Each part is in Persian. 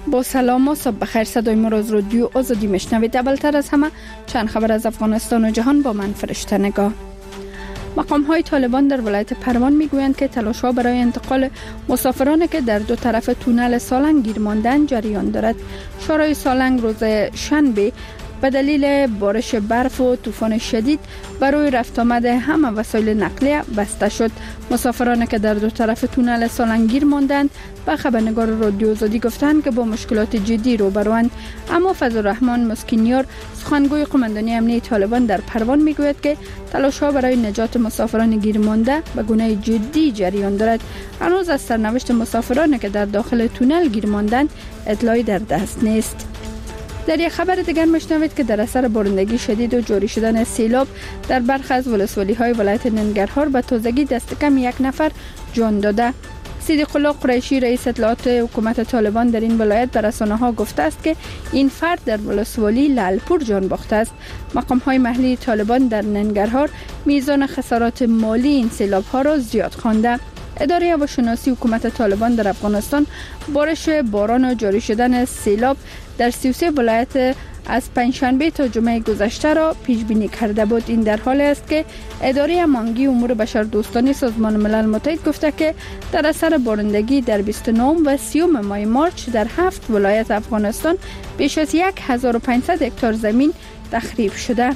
با سلام و صبح بخیر. صدای ما از رادیو آزادی میشنوید. اولتر از همه چند خبر از افغانستان و جهان با من فرشته نگاه. مقام های طالبان در ولایت پروان میگویند که تلاش ها برای انتقال مسافرانی که در دو طرف تونل سالنگ گیر ماندند جریان دارد. شورای سالنگ روز شنبه به دلیل بارش برف و طوفان شدید برای رفت آمد همه وسایل نقلیه بسته شد. مسافرانی که در دو طرف تونل سالنگ گیر ماندند به خبرنگار رادیو آزادی گفتند که با مشکلات جدی روبروند. اما فضلالرحمن مسکینیار سخنگوی قماندانی امنیه طالبان در پروان میگوید که تلاش ها برای نجات مسافران گیر مانده به گونه جدی جریان دارد. هنوز از سرنوشت مسافرانی که در داخل تونل گیر ماندند اطلاعی در دست نیست. در یک خبر دیگر میشنوید که در اثر بارندگی شدید و جاری شدن سیلاب در برخی از ولسوالی‌های ولایت ننگرهار به تازگی دست کم یک نفر جان داده. صدیق الله قریشی رئیس اطلاعات حکومت طالبان در این ولایت به رسانه‌ها گفته است که این فرد در ولسوالی لعلپور جان باخته است. مقام‌های محلی طالبان در ننگرهار میزان خسارات مالی این سیلاب‌ها را زیاد خوانده. اداره هواشناسی حکومت طالبان در افغانستان بارش باران و جاری شدن سیلاب در 33 ولایت از پنجشنبه تا جمعه گذشته را پیش بینی کرده بود. این در حالی است که اداره امانگی امور بشردوستانه سازمان ملل متحد گفته که در اثر بارندگی در 29 و 30 ماه مارچ در 7 ولایت افغانستان بیش از 1500 هکتار زمین تخریب شده.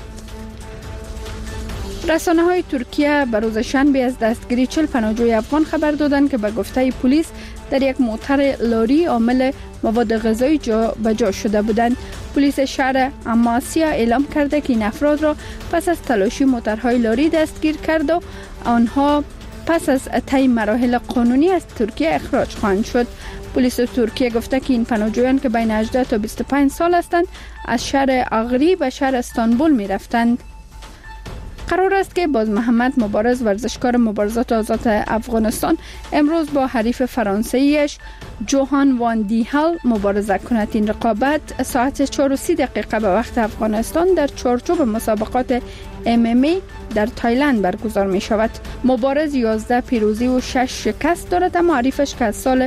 رسانه‌های ترکیه به روز شنبه از دستگیری 40 پناهجوی افغان خبر دادند که به گفته پلیس در یک موتر لاری حامل مواد غذایی جابجا شده بودند. پلیس شهر اماسیا اعلام کرده که این افراد را پس از تلاشی موترهای لاری دستگیر کرد و آنها پس از طی مراحل قانونی از ترکیه اخراج خواهند شد. پلیس ترکیه گفته که این پناهجویان که بین 18 تا 25 سال هستند از شهر اغری به شهر استانبول می رفتند. قرار است که باز محمد مبارز ورزشکار مبارزات آزاد افغانستان امروز با حریف فرانسویش جوهان وان دیهل مبارزه کند. این رقابت ساعت 4:30 به وقت افغانستان در چارچوب مسابقات MMA در تایلند برگزار می شود. مبارز 11 پیروزی و 6 شکست دارد، اما حریفش که از سال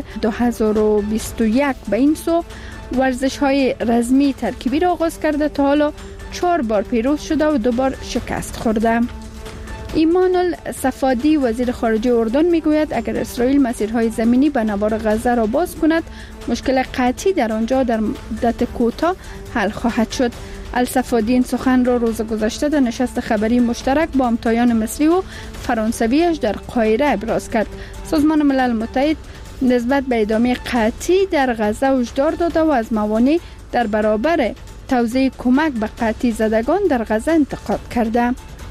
2021 به این سو ورزش های رزمی ترکیبی را آغاز کرده تا حالا 4 بار پیروز شده و 2 بار شکست خورده. ایمان الصفادی وزیر خارجه اردن میگوید اگر اسرائیل مسیرهای زمینی به نوار غزه را باز کند مشکل قطعی در آنجا در مدت کوتاه حل خواهد شد. الصفادی این سخن را روز گذشته در نشست خبری مشترک با همتایان مصری و فرانسویش در قاهره ابراز کرد. سازمان ملل متحد نسبت به ادامه قطعی در غزه هشدار داده و از موانع در برابر توزیع کمک به قطعی زدگان در غزه انتقاد کرده.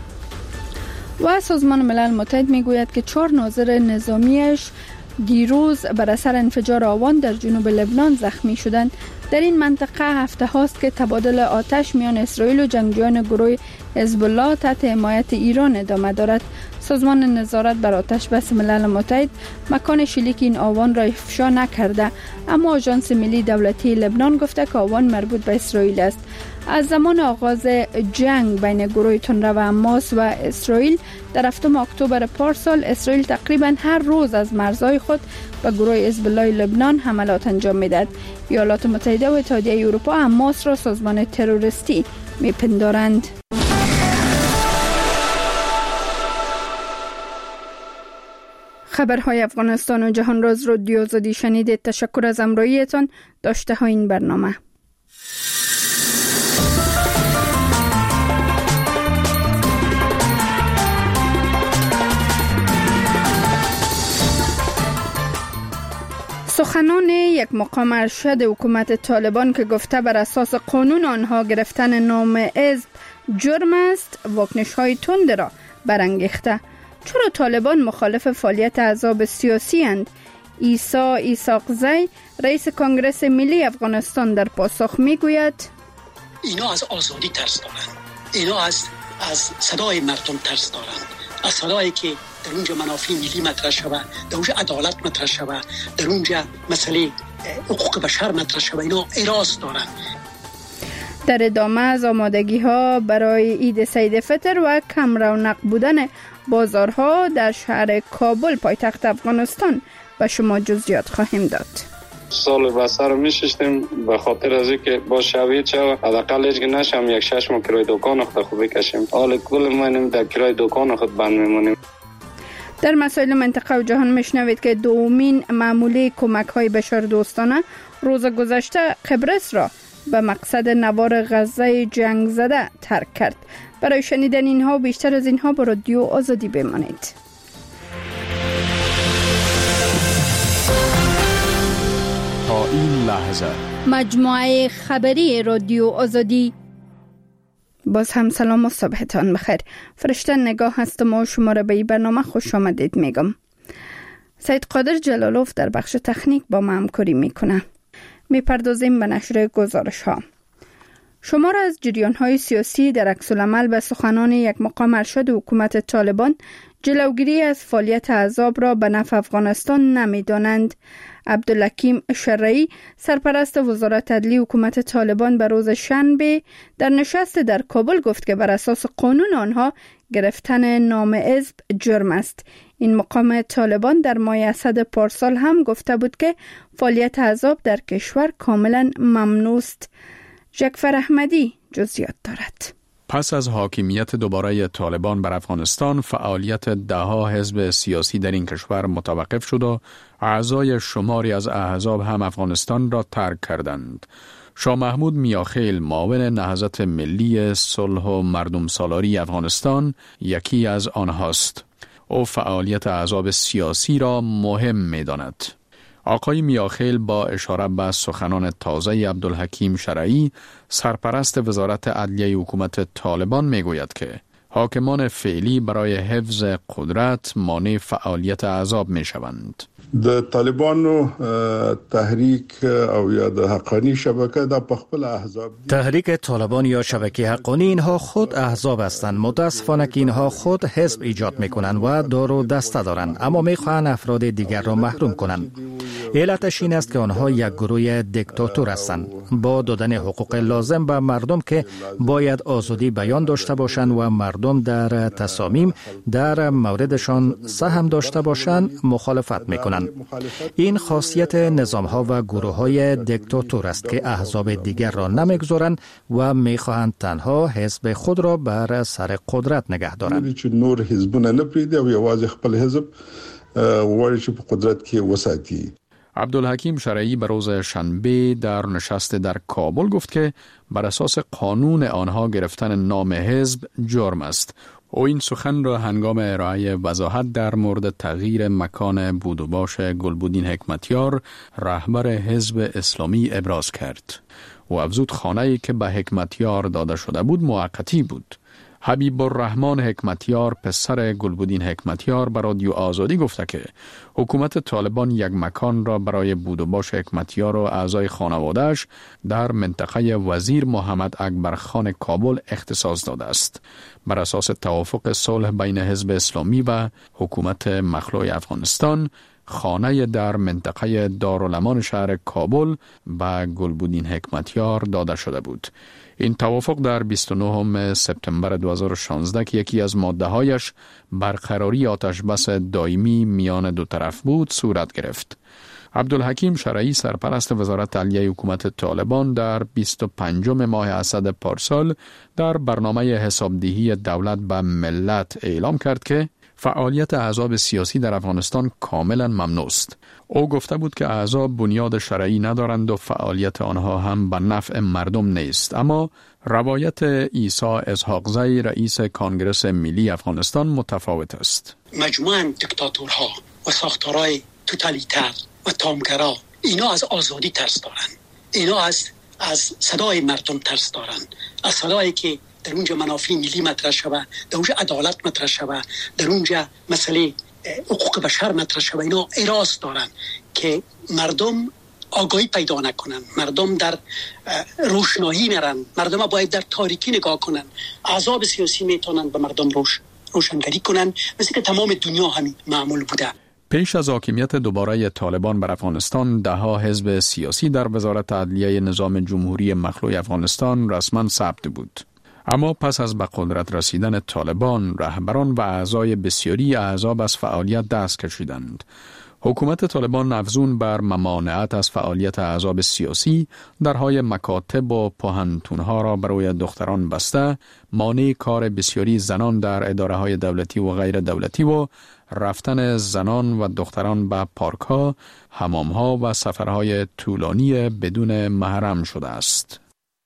و سازمان ملل متحد میگوید که 4 ناظر نظامیش دیروز بر اثر انفجار آوان در جنوب لبنان زخمی شدند. در این منطقه هفته هاست که تبادل آتش میان اسرائیل و جنگجویان گروه حزب الله تحت حمایت ایران ادامه دارد. سازمان نظارت بر آتش بس ملل متحد مکان شلیک این آوان را افشا نکرده، اما آژانس ملی دولتی لبنان گفته که آوان مربوط به اسرائیل است. از زمان آغاز جنگ بین گروه تندرو حماس و اسرائیل در 7 اکتبر پارسال اسرائیل تقریبا هر روز از مرزهای خود به گروه حزب الله لبنان حملات انجام میدهد. ایالات متحده و اتحادیه اروپا حماس را سازمان تروریستی میپندارند. خبرهای افغانستان و جهان را از رادیو آزادی شنیدید. تشکر از همراهیتان. داشته های این برنامه. سخنان یک مقام ارشد حکومت طالبان که گفته بر اساس قانون آنها گرفتن نام حزب جرم است، واکنش‌های تند را برانگیخته. چرا طالبان مخالف فعالیت احزاب سیاسی اند؟ عیسی ایساقزی رئیس کنگره ملی افغانستان در پاسخ میگوید اینا از آزادی ترس دارند، اینا از صدای مردم ترس دارند، از صدایی که در اونجا منافع ملی مطرح شود، در اونجا عدالت مطرح شود، در اونجا مسئله حقوق بشر مطرح شود. اینا اراده دارند. در ادامه از آمادگی ها برای عید سید فطر و کم رونق بودن بازارها در شهر کابل پایتخت افغانستان به شما جزئیات خواهیم داد. سال بسر میشستیم به خاطر از اینکه با شوید شو حداقل هیچ نشم یک 6 ماه کرای دکان خود خوب بکشیم. حال کل ما در کرای دکان خود بند میمونیم. در مسائل منطقه و جهان میشنوید که دومین معموله کمک‌های بشردوستانه روز گذشته قبرس را به مقصد نوار غزه جنگ زده ترک کرد. برای شنیدن اینها و بیشتر از اینها با رادیو آزادی بمانید. تا این لحظه مجموعه خبری رادیو آزادی. باز هم سلام و صبحتان بخیر. فرشته نگاه هستم و شما را به این برنامه خوش آمدید میگم. سید قادر جلالوف در بخش تکنیک با ما همکاری میکنه. میپردازیم به نشر گزارش ها. شمار از جریان های سیاسی در عکس العمل به سخنان یک مقام ارشد حکومت طالبان جلوگیری از فعالیت احزاب را به نفع افغانستان نمیدانند. عبدالحکیم شرعی سرپرست وزارت عدلیه حکومت طالبان به روز شنبه در نشست در کابل گفت که بر اساس قانون آنها گرفتن نام حزب جرم است. این مقام طالبان در ماه اسد پارسال هم گفته بود که فعالیت احزاب در کشور کاملا ممنوع است. جعفر احمدی جزئیات دارد. پس از حاکمیت دوباره طالبان بر افغانستان، فعالیت ده‌ها حزب سیاسی در این کشور متوقف شد و اعضای شماری از احزاب هم افغانستان را ترک کردند. شاه محمود میاخیل، معاون نهضت ملی صلح و مردم سالاری افغانستان، یکی از آنهاست. او فعالیت احزاب سیاسی را مهم می‌داند. آقای میاخیل با اشاره به سخنان تازه عبدالحکیم شرعی، سرپرست وزارت عدلیه حکومت طالبان میگوید که حاکمان فعلی برای حفظ قدرت مانع فعالیت احزاب میشوند. د طالبانو تحریک او یا د حقانی شبکه د خپل احزاب تحریک طالبان یا شبکه حقانی اینها خود احزاب هستند. متاسفانه که اینها خود حزب ایجاد میکنند و دار و دسته دارند، اما میخواهند افراد دیگر را محروم کنند. علتش این است که آنها یک گروه دیکتاتور هستند، با دادن حقوق لازم به مردم که باید آزادی بیان داشته باشند و مردم در تصامیم در موردشان سهم داشته باشند مخالفت میکنند. این خاصیت نظام‌ها و گروه‌های دیکتاتور است که احزاب دیگر را نمیگذارند و می‌خواهند تنها حزب خود را بر سر قدرت نگه دارند. نور حزبونه نپریده و یوازې خپل حزب وایي چې په قدرت کې وساتي. عبدالحکیم شرعی به روز شنبه در نشست در کابل گفت که بر اساس قانون آنها گرفتن نام حزب جرم است. او این سخن را هنگام ارائه وضاحت در مورد تغییر مکان بود و باش گلبودین حکمتیار، رهبر حزب اسلامی، ابراز کرد. و افزود خانه‌ای که به حکمتیار داده شده بود موقتی بود. حبیب الرحمن حکمتیار، پسر گلبودین حکمتیار، به رادیو آزادی گفته که حکومت طالبان یک مکان را برای بود و باش حکمتیار و اعضای خانواده‌اش در منطقه وزیر محمد اکبر خان کابل اختصاص داده است. بر اساس توافق صلح بین حزب اسلامی و حکومت مخلوع افغانستان، خانه در منطقه دارالامان شهر کابل به گلبودین حکمتیار داده شده بود. این توافق در 29 سپتامبر 2016 که یکی از ماده‌هایش برقراری آتشبس دائمی میان دو طرف بود صورت گرفت. عبدالحکیم شرعی، سرپرست وزارت عدلیه حکومت طالبان، در 25 ماه اسد پارسال در برنامه حسابدهی دولت به ملت اعلام کرد که فعالیت احزاب سیاسی در افغانستان کاملا ممنوع است. او گفته بود که احزاب بنیاد شرعی ندارند و فعالیت آنها هم به نفع مردم نیست. اما روایت عیسی اسحاقزی، رئیس کانگرس ملی افغانستان، متفاوت است. مجموعاً دیکتاتورها و ساختارهای توتالیتر و تامگرا اینا از آزادی ترس دارند. اینا از صدای مردم ترس دارند، از صدایی که در اونجا منافع ملی مطرح شوه، در اونجا عدالت مطرح شوه، در اونجا مسئله حقوق بشر مطرح شوه. اینا اراست دارن که مردم آگاهی پیدا نکنن، مردم در روشنایی میرن، مردم باید در تاریکی نگاه کنن. احزاب سیاسی میتونن به مردم روشنگری کنن، مثل که تمام دنیا همین معمول بوده. پیش از حاکمیت دوباره طالبان بر افغانستان، ده‌ها حزب سیاسی در وزارت عدلیه نظام جمهوری مخلوع افغانستان رسما ثبت بود. اما پس از به قدرت رسیدن طالبان، رهبران و اعضای بسیاری احزاب از فعالیت دست کشیدند. حکومت طالبان افزون بر ممانعت از فعالیت احزاب سیاسی درهای مکاتب و پوهنتونها را برای دختران بسته، مانع کار بسیاری زنان در اداره‌های دولتی و غیر دولتی و رفتن زنان و دختران به پارک‌ها، حمام‌ها و سفرهای طولانی بدون محرم شده است.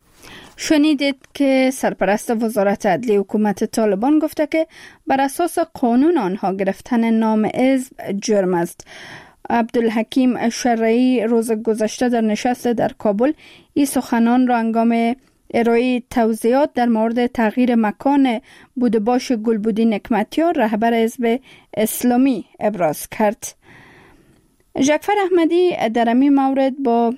شنیدید که سرپرست وزارت عدلیه حکومت طالبان گفته که بر اساس قانون آنها گرفتن نام حزب جرم است. عبدالحکیم شرعی روز گذشته در نشست در کابل این سخنان را هنگام ارائه توضیحات در مورد تغییر مکان بودباش گلبودی نکمتیار رهبر حزب اسلامی ابراز کرد. جعفر احمدی در این مورد با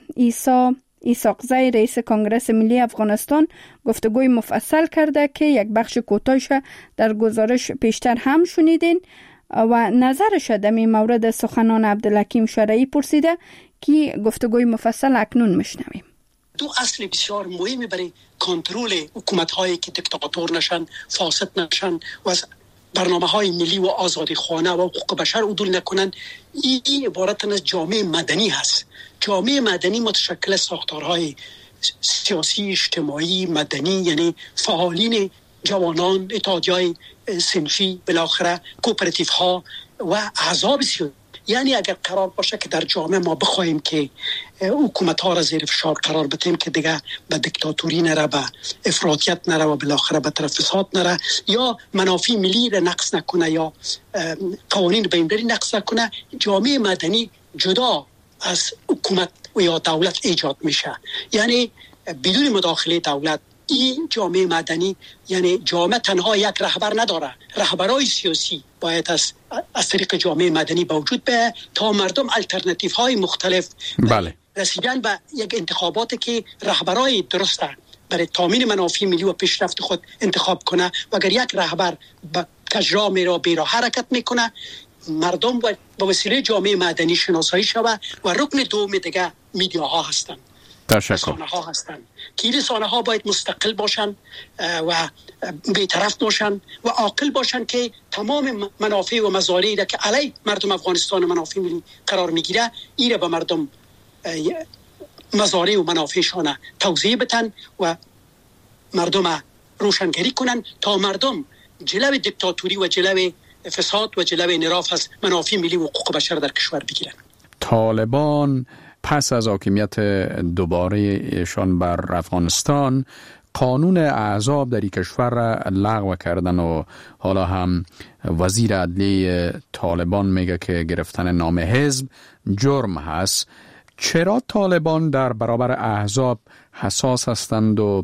ایساقزی رئیس کنگره ملی افغانستان گفتگوی مفصل کرده که یک بخش کوتاهش در گزارش پیشتر هم شنیدین و نظرش در این مورد سخنان عبدالحکیم شرعی پرسیده که گفتگوی مفصل اکنون میشنویم. دو اصل بسیار مهمی برای کنترل حکومت‌هایی که دیکتاتور نشن، فاسد نشن و از برنامه‌های ملی و آزادیخوانه و حقوق بشر عدول نکنن، این عبارت از جامعه مدنی هست. جامعه مدنی متشکل از ساختارهای سیاسی، اجتماعی، مدنی، یعنی فعالین جوانان، اتحادیه‌های صنفی، بالاخره کوپراتیوها و احزاب سیاسی. یعنی اگر قرار باشه که در جامعه ما بخوایم که حکومت‌ها را زیر فشار قرار بدیم که دیگه به دیکتاتوری نره، به افراطیت نره و بالاخره به طرف فساد نره، یا منافع ملی را نقض نکنه یا قوانین بین‌المللی نقض نکنه، جامعه مدنی جدا از حکومت و یا دولت ایجاد میشه. یعنی بدون مداخله دولت این جامعه مدنی، یعنی جامعه تنها یک رهبر نداره، رهبرای سیاسی باید از طریق جامعه مدنی به وجود بیاید تا مردم الटरनेटिव های مختلف رسیدن به یک انتخاباتی که رهبرای درسته برای تامین منافع ملی و پیشرفت خود انتخاب کنه. و اگر یک رهبر به کجرا میره بیرا حرکت میکنه، مردم با وسیله جامعه مدنی شناسایی شود. و رکن دوم دیگه میدیاها هستند، رسانه ها هستند که رسانه ها باید مستقل باشن و بی‌طرف باشن و عاقل باشن که تمام منافع و مصالحی که علی مردم افغانستان منافع ملی قرار میگیره این را به مردم مصالح و منافعشان توضیح بدن و مردم روشنگری کنن تا مردم جلوی دیکتاتوری و جلوی فساد و جلوی انحراف از منافع ملی و حقوق بشر در کشور بگیرن. طالبان پس از حاکمیت دوباره ایشان بر افغانستان قانون احزاب در این کشور را لغو کردن و حالا هم وزیر عدلیه طالبان میگه که گرفتن نام حزب جرم هست. چرا طالبان در برابر احزاب حساس هستند و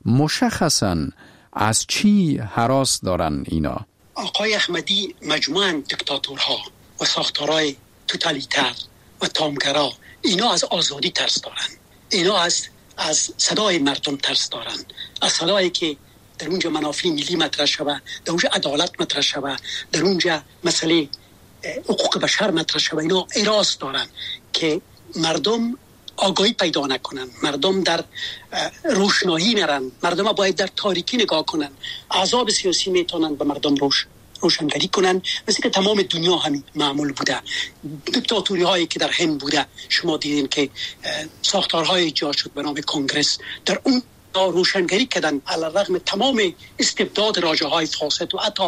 مشخصاً از چی هراس دارن اینا؟ آقای احمدی مجموعاً دیکتاتورها و ساختارهای توتالیتر و تامگرا اینا از آزادی ترس دارن، اینا از صدای مردم ترس دارن، از صدایی که در اونجا منافع ملی مطرح شود، در اونجا عدالت مطرح شود، در اونجا مسئله حقوق بشر مطرح شود. اینا اراس دارن که مردم آگاهی پیدا نکنن، مردم در روشنایی نرن، مردم باید در تاریکی نگاه کنن. احزاب سیاسی میتونن به مردم روشنگری کنن، مثل که تمام دنیا همین معمول بوده. دیکتاتوری هایی که در هند بوده، شما دیدین که ساختارهای ایجاد شد به نام کنگرس، در اون روشنگری کردن علی الرغم تمام استبداد راجه های فاسد و حتی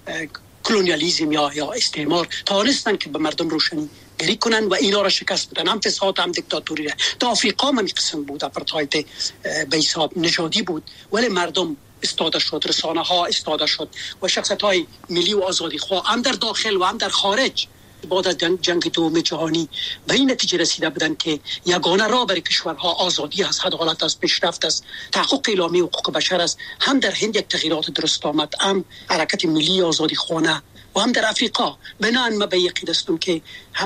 کلونیالیسم یا استعمار، توانستن که به مردم روشنگری کنن و اینا را شکست بدن. هم فساد هم دیکتاتوری را. تا آفریقا هم قسم بود، اپارتاید به حساب نژادی بود، ولی مردم استاده شد، رسانه ها استاده شد و شخصیت های ملی و آزادی خواه هم در داخل و هم در خارج بعد از جنگ دوم جهانی به این نتیجه رسیده بودن که یگانه راه برای کشورها آزادی است، عدالت است، پیشرفت است، تحقق اعلامیه حقوق بشر است. هم در هند یک تغییرات درست آمد، هم حرکت ملی آزادی خوانه و هم در افریقا. بنابراین ما به یقین هستم که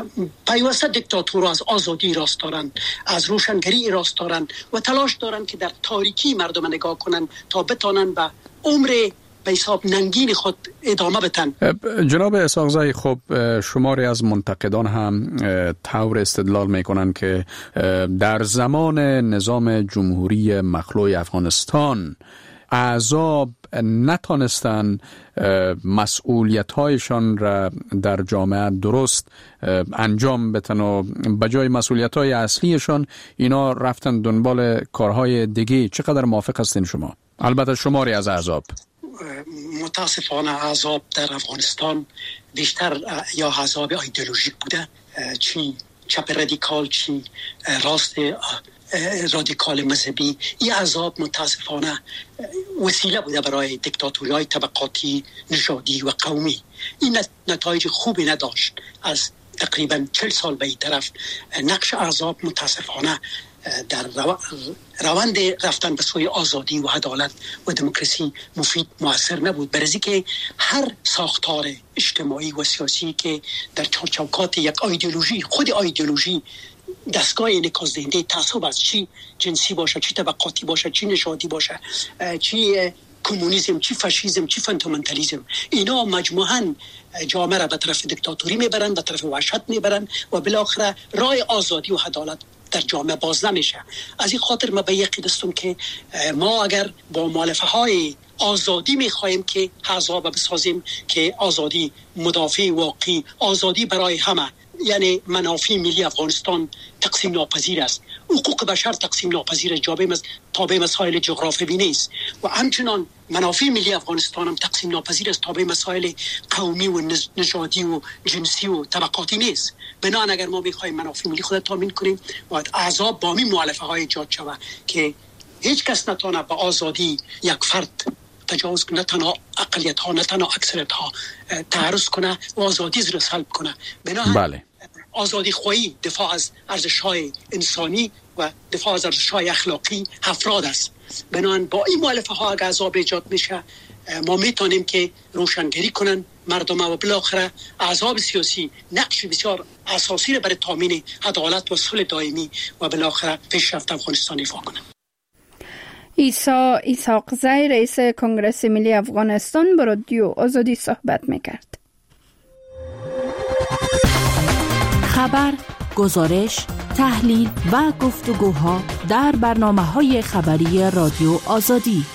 پیوسته دیکتاتورها از آزادی راست دارن، از روشنگری راست دارن و تلاش دارن که در تاریکی مردم نگاه کنن تا بتونن به عمر به حساب ننگین خود ادامه بدن. جناب اسحاقزی، خب شماری از منتقدان هم طور استدلال میکنن که در زمان نظام جمهوری مخلوع افغانستان احزاب نتانستن مسئولیت‌هایشان را در جامعه درست انجام بدن و به جای مسئولیت‌های اصلیشان اینا رفتن دنبال کارهای دیگه. چقدر موافق هستین شما؟ البته شماری از احزاب. متاسفانه احزاب در افغانستان بیشتر یا احزاب ایدئولوژیک بوده، چی چپ رادیکال چی راست رادیکال مذهبی. این احزاب متاسفانه وسیله بوده برای دیکتاتوری‌های طبقاتی، نژادی و قومی. این نتایج خوبی نداشت. از تقریبا 40 سال به این طرف نقش احزاب متاسفانه در روند رفتن به سوی آزادی و عدالت و دموکراسی مفید مؤثر نبود، برای که هر ساختار اجتماعی و سیاسی که در چارچوکات یک ایدئولوژی، خود ایدئولوژی دستگاه انعکاس دهنده تعصب از چی جنسی باشه، چی طبقاتی باشه، چی نژادی باشه، چی کمونیسم، چی فاشیسم، چی فاندامنتالیسم، اینا مجموعاً جامعه را به طرف دیکتاتوری میبرن، به طرف وحشت میبرن و بالاخره راه آزادی و عدالت در جامعه باز نمیشه. از این خاطر ما به یقین هستم که ما اگر با مؤلفه های آزادی میخواهیم که احزاب بسازیم که آزادی مدافع واقعی، آزادی برای همه، یعنی منافع ملی افغانستان تقسیم ناپذیر است، حقوق بشر تقسیم ناپذیر است، تابع مسائل جغرافیایی نیست و همچنان منافع ملی افغانستان هم تقسیم ناپذیر است، تابع مسائل قومی و نژادی و جنسی و طبقاتی نیست. بنابراین اگر ما بخوایم منافع ملی خود تامین کنیم باید احزاب با این مؤلفه های ایجاد شود که هیچ کس نتونه به آزادی یک فرد تجاوز کنه، نه تنها اقلیت ها نه تنها اکثریت ها تعرض کنه و آزادی را سلب کنه. بنابراین آزادی خواهی دفاع از ارزش‌های انسانی و دفاع از ارزش‌های اخلاقی افراد است. بنابراین با این مؤلفه ها اگر احزاب ایجاد میشه ما میتونیم که روشنگری کنن مردم و بالاخره احزاب سیاسی نقش بسیار اساسی را برای تامین عدالت و صلح دائمی و بالاخره پیشرفت افغانستان ایفا کنند. اسحاقزی رئیس کنگره ملی افغانستان با رادیو آزادی صحبت میکرد. خبر، گزارش، تحلیل و گفتگوها در برنامه‌های خبری رادیو آزادی.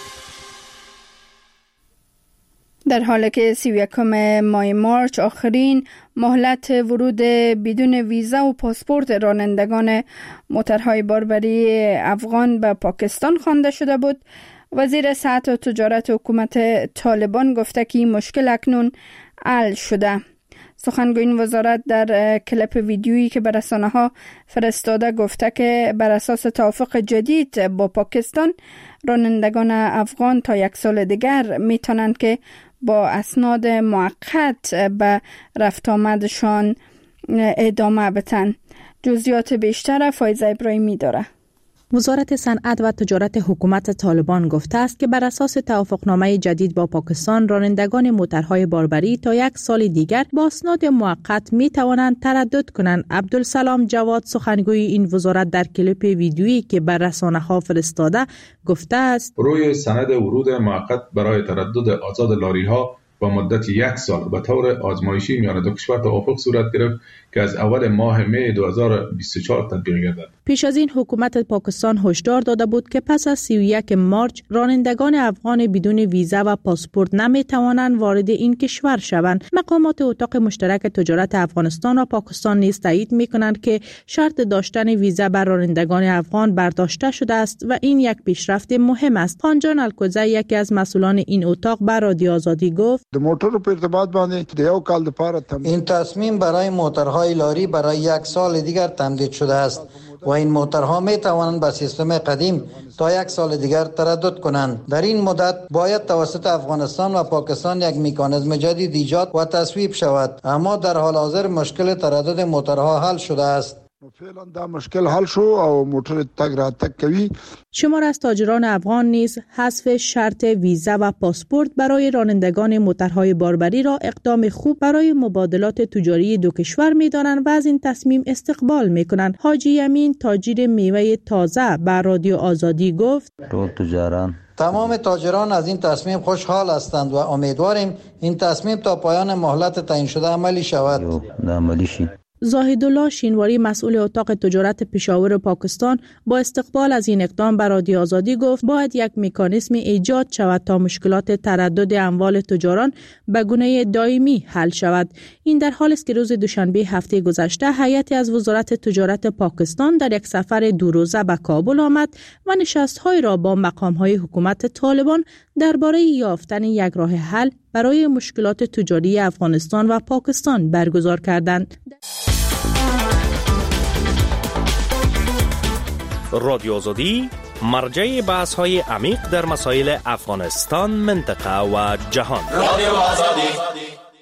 در حالی که 31 ماه مارچ آخرین مهلت ورود بدون ویزا و پاسپورت رانندگان موترهای باربری افغان به پاکستان خوانده شده بود، وزیر صحت و تجارت حکومت طالبان گفته که این مشکل اکنون حل شده. سخنگوی این وزارت در کلیپ ویدیویی که به رسانه‌ها فرستاده گفته که بر اساس توافق جدید با پاکستان رانندگان افغان تا 1 سال دیگر میتونند که با اسناد موقت به رفت آمدشان ادامه بدن. جزئیات بیشتر فایزه ابراهیمی داره. وزارت صنعت و تجارت حکومت طالبان گفته است که بر اساس توافقنامه جدید با پاکستان رانندگان موترهای باربری تا 1 سال دیگر با اسناد موقت می توانند تردد کنند. عبدالسلام جواد سخنگوی این وزارت در کلیپ ویدیویی که بر رسانه‌ها فرستاده گفته است روی سند ورود موقت برای تردد آزاد لاری‌ها با مدت 1 سال به طور آزمایشی میان دو کشور توافق صورت گرفت که از اول ماه می 2024 تطبیق گردد. پیش از این حکومت پاکستان هشدار داده بود که پس از 31 مارچ رانندگان افغان بدون ویزا و پاسپورت نمی توانند وارد این کشور شوند. مقامات اتاق مشترک تجارت افغانستان و پاکستان نیز تایید می‌کنند که شرط داشتن ویزا بر رانندگان افغان برداشته شده است و این یک پیشرفت مهم است. خانجان الکوزی یکی از مسئولان این اتاق بر رادیو آزادی گفت این تصمیم برای موترهای لاری برای 1 سال دیگر تمدید شده است و این موترها می توانند به سیستم قدیم تا 1 سال دیگر تردد کنند. در این مدت باید توسط افغانستان و پاکستان یک مکانیزم جدید ایجاد و تصویب شود، اما در حال حاضر مشکل تردد موترها حل شده است. فعلا دا مشکل حل شو او موتر تگ را تک کوي. شمار از تاجران افغان نیز حذف شرط ویزا و پاسپورت برای رانندگان موترهای باربری را اقدام خوب برای مبادلات تجاری دو کشور می‌دانند و از این تصمیم استقبال می‌کنند. حاجی امین تاجر میوه تازه بر رادیو آزادی گفت تمام تاجران از این تصمیم خوشحال هستند و امیدواریم این تصمیم تا پایان مهلت تعیین شده عملی شود. زاهدالله شینواری مسئول اتاق تجارت پشاور پاکستان با استقبال از این اقدام بر رادیو آزادی گفت باید یک مکانیزم ایجاد شود تا مشکلات تردد اموال تجاران به گونه دائمی حل شود. این در حالی است که روز دوشنبه هفته گذشته هیئتی از وزارت تجارت پاکستان در یک سفر دو روزه به کابل آمد و نشست‌های را با مقام‌های حکومت طالبان درباره یافتن یک راه حل برای مشکلات تجاری افغانستان و پاکستان برگزار کردند. رادیو آزادی مرجع بحث‌های عمیق در مسائل افغانستان، منطقه و جهان. رادیو آزادی.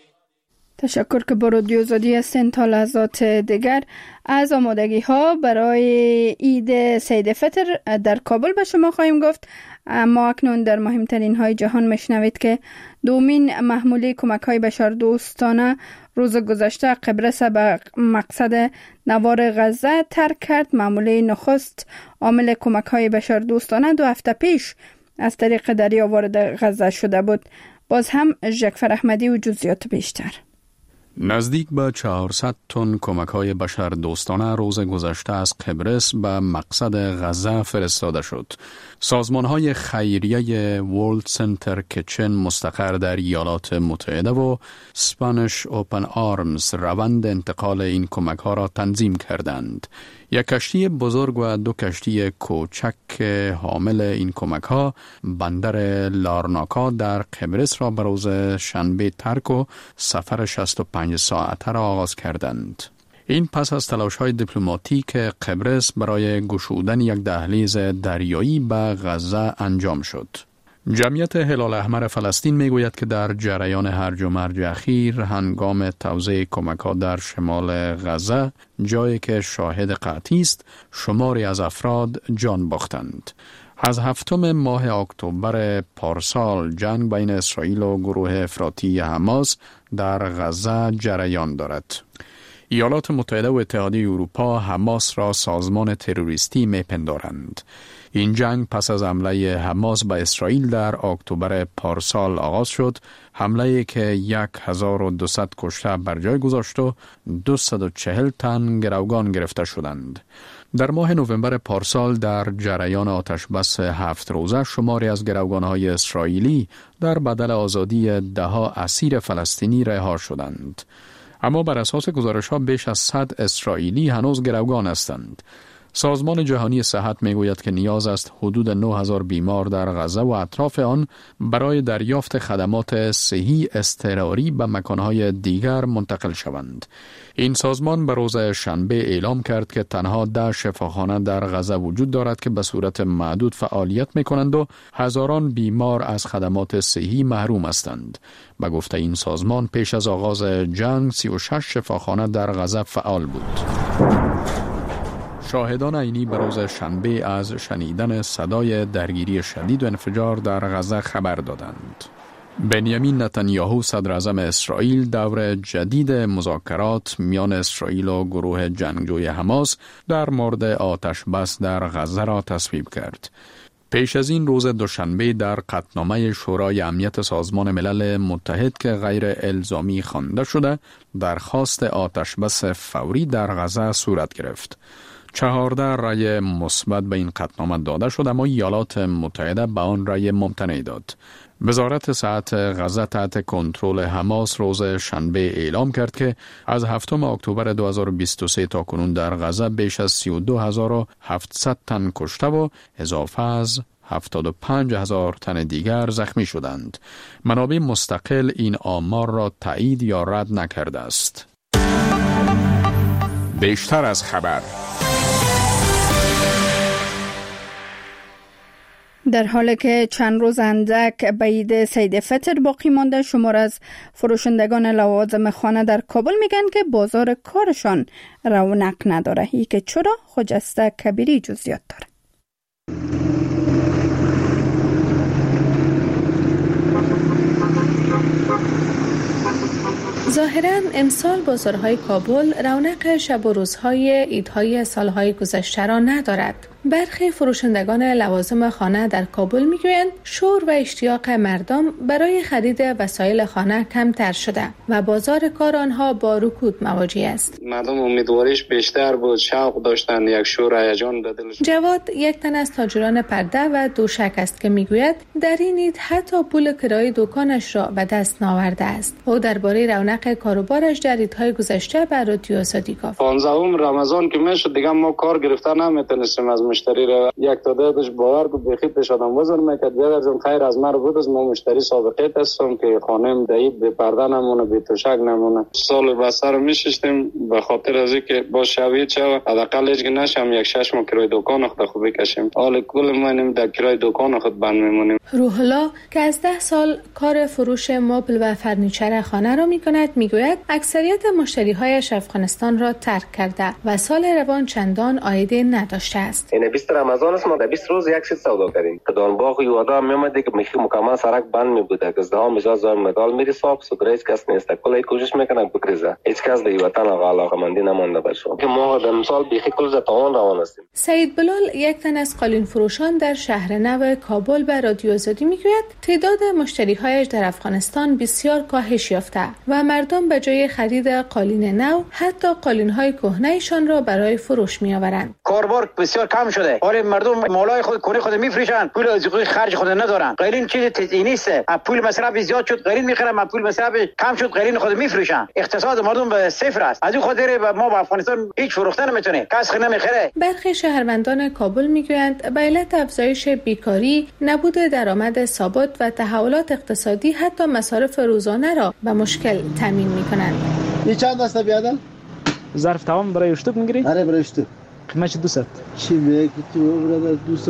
تشکر که با رادیو آزادی هستین. تا لحظات دیگر از آمادگی ها برای عید سید فطر در کابل به شما خواهیم گفت. ما اکنون در مهمترین های جهان میشنوید که دومین محموله کمک های بشردوستانه روز گذشته قبرس به مقصد نوار غزه ترک کرد. محموله نخست عامل کمک های بشردوستانه 2 هفته پیش از طریق دریا وارد غزه شده بود. باز هم جعفر احمدی و جزئیات بیشتر. نزدیک به 400 تن کمک‌های بشردوستانه روز گذشته از قبرس به مقصد غزه فرستاده شد. سازمان‌های خیریه ورلد سنتر کیچن مستقر در ایالات متحده و اسپانیش اوپن آرمز روند انتقال این کمک‌ها را تنظیم کردند. یک کشتی بزرگ و 2 کشتی کوچک حامل این کمک‌ها بندر لارناکا در قبرس را به روز شنبه ترک و سفر 65 ساعته را آغاز کردند. این پس از تلاش‌های دیپلماتیک قبرس برای گشودن یک دهلیز دریایی به غزه انجام شد. جمعیت هلال احمر فلسطین میگوید که در جریان هرج و مرج اخیر هنگام توزیع کمک‌ها در شمال غزه، جایی که شاهد قطعی است، شماری از افراد جان باختند. از 7 ماه اکتبر پارسال جنگ بین اسرائیل و گروه افراطی حماس در غزه جریان دارد. ایالات متحده و اتحادیه اروپا حماس را سازمان تروریستی میپندارند. این جنگ پس از حمله حماس به اسرائیل در اکتبر پارسال آغاز شد، حمله‌ای که 1200 کشته بر جای گذاشت و 240 تن گروگان گرفته شدند. در ماه نوامبر پارسال در جریان آتشبس 7 روزه شماری از گروگان‌های اسرائیلی در بدل آزادی 10 اسیر فلسطینی رها شدند. اما بر اساس گزارش‌ها بیش از 100 اسرائیلی هنوز گروگان هستند. سازمان جهانی صحت میگوید که نیاز است حدود 9000 بیمار در غزه و اطراف آن برای دریافت خدمات صحی اضطراری به مکانهای دیگر منتقل شوند. این سازمان به روز شنبه اعلام کرد که تنها 10 شفاخانه در غزه وجود دارد که به صورت معدود فعالیت میکنند و هزاران بیمار از خدمات صحی محروم هستند. به گفته این سازمان پیش از آغاز جنگ 36 شفاخانه در غزه فعال بود. شاهدان عینی به روز شنبه از شنیدن صدای درگیری شدید و انفجار در غزه خبر دادند. بنیامین نتانیاهو صدر اعظم اسرائیل دور جدید مذاکرات میان اسرائیل و گروه جنگجوی حماس در مورد آتش بس در غزه را تصویب کرد. پیش از این روز دوشنبه در قطعنامه شورای امنیت سازمان ملل متحد که غیر الزامی خوانده شده، درخواست آتش بس فوری در غزه صورت گرفت. 14 رأی مثبت به این قطعنامه داده شد، اما ایالات متحده به آن رأی ممتنع داد. وزارت صحت غزه تحت کنترل حماس روز شنبه اعلام کرد که از 7 اکتبر 2023 تا کنون در غزه بیش از 32700 تن کشته و اضافه از 75000 تن دیگر زخمی شدند. منابع مستقل این آمار را تایید یا رد نکرده است. بیشتر از خبر. در حالی که چند روز اندک به عید سید فطر باقی مانده، شمار از فروشندگان لوازم خانه در کابل میگن که بازار کارشان رونق نداره. ای که چرا؟ خجسته کبیری جزئیات داره. ظاهراً امسال بازارهای کابل رونق شب و روزهای عیدهای سالهای گذشته را ندارد. برخی فروشندگان لوازم خانه در کابل میگویند شور و اشتیاق مردم برای خرید وسایل خانه کمتر شده و بازار کار آنها با رکود مواجه است. مردم امیدواریش بیشتر بود، شوق داشتن، یک شور هیجان به دلشون. جواد یک تن از تاجران پرده و دوشک است که میگوید در این عید حتی پول کرایه دکانش را به دست نآورده است. او درباره رونق کاروبارش در عیدهای گذشته به رادیو آزادی گفت. 15 رمضان که میشد دیگه ما کار گرفتن نمیتونستیم از مشتری را یک تا دهش باور کو بخیتش آدم وزن میکرد. بیادرم خیر از من بود از ما مشتری سابقه هستم که خانم دید به پرده نمونه، به توشک نمونه. سال بسر میشستیم به خاطر از اینکه با شویه چه حداقل هیچ نشم یک 6 ماه کرایه دکان خود خوب بکشیم. حال کل ما در کرایه دکان خود بند میمونیم. روح الله که از 10 سال کار فروش مبل و فرنیچر خانه را میکند میگوید اکثریت مشتری‌هایش افغانستان را ترک کرده و سال روان چندان عایده نداشته است. این 20 رمضان است ما در 20 روز یک سیت سودا کردیم. که دان باغ یو آدم میومد که میخی مکمل سرک بند میبوده که زدها میزاز مدال میری صاحب سودره هیچ کس نیست. کلی کوشش میکنه بکریزه. هیچ کس به وطن علاقمندی نمونده باشه. که ما در امسال بیخی کل زتوان روان هستیم. سعید بلال یک تن از قالین فروشان در شهر نو کابل به رادیو آزادی میگوید تعداد مشتری‌هایش در افغانستان بسیار کاهش یافته و مردم به جای خرید قالین نو حتی قالین‌های کهنه‌شان را برای فروش می‌آورند. کاربار بسیار کم شده. حالا مردم مالای خود کنه خود می‌فروشن، پول از خرج خود ندارن. قالین چیز تزئینی است. پول مصرف زیاد شد، قالین می‌خرن، پول مصرف کم شد، قالین خود می‌فروشن. اقتصاد مردم به صفر است. از این خاطر ما با افغانستان هیچ فروخته نمی‌تونه. کس خود نمی‌خره. برخی شهروندان کابل می‌گویند به علت افزایش بیکاری، نبود درآمد ثابت و تحولات اقتصادی حتی مصارف روزانه را به مشکل تامین می‌کنند. چند دسته بیادم؟ ظرف تمام برای اشتوب می‌گیری؟ آره برای اشتوب. قیمتش 200. چی میگی تو برادر 200؟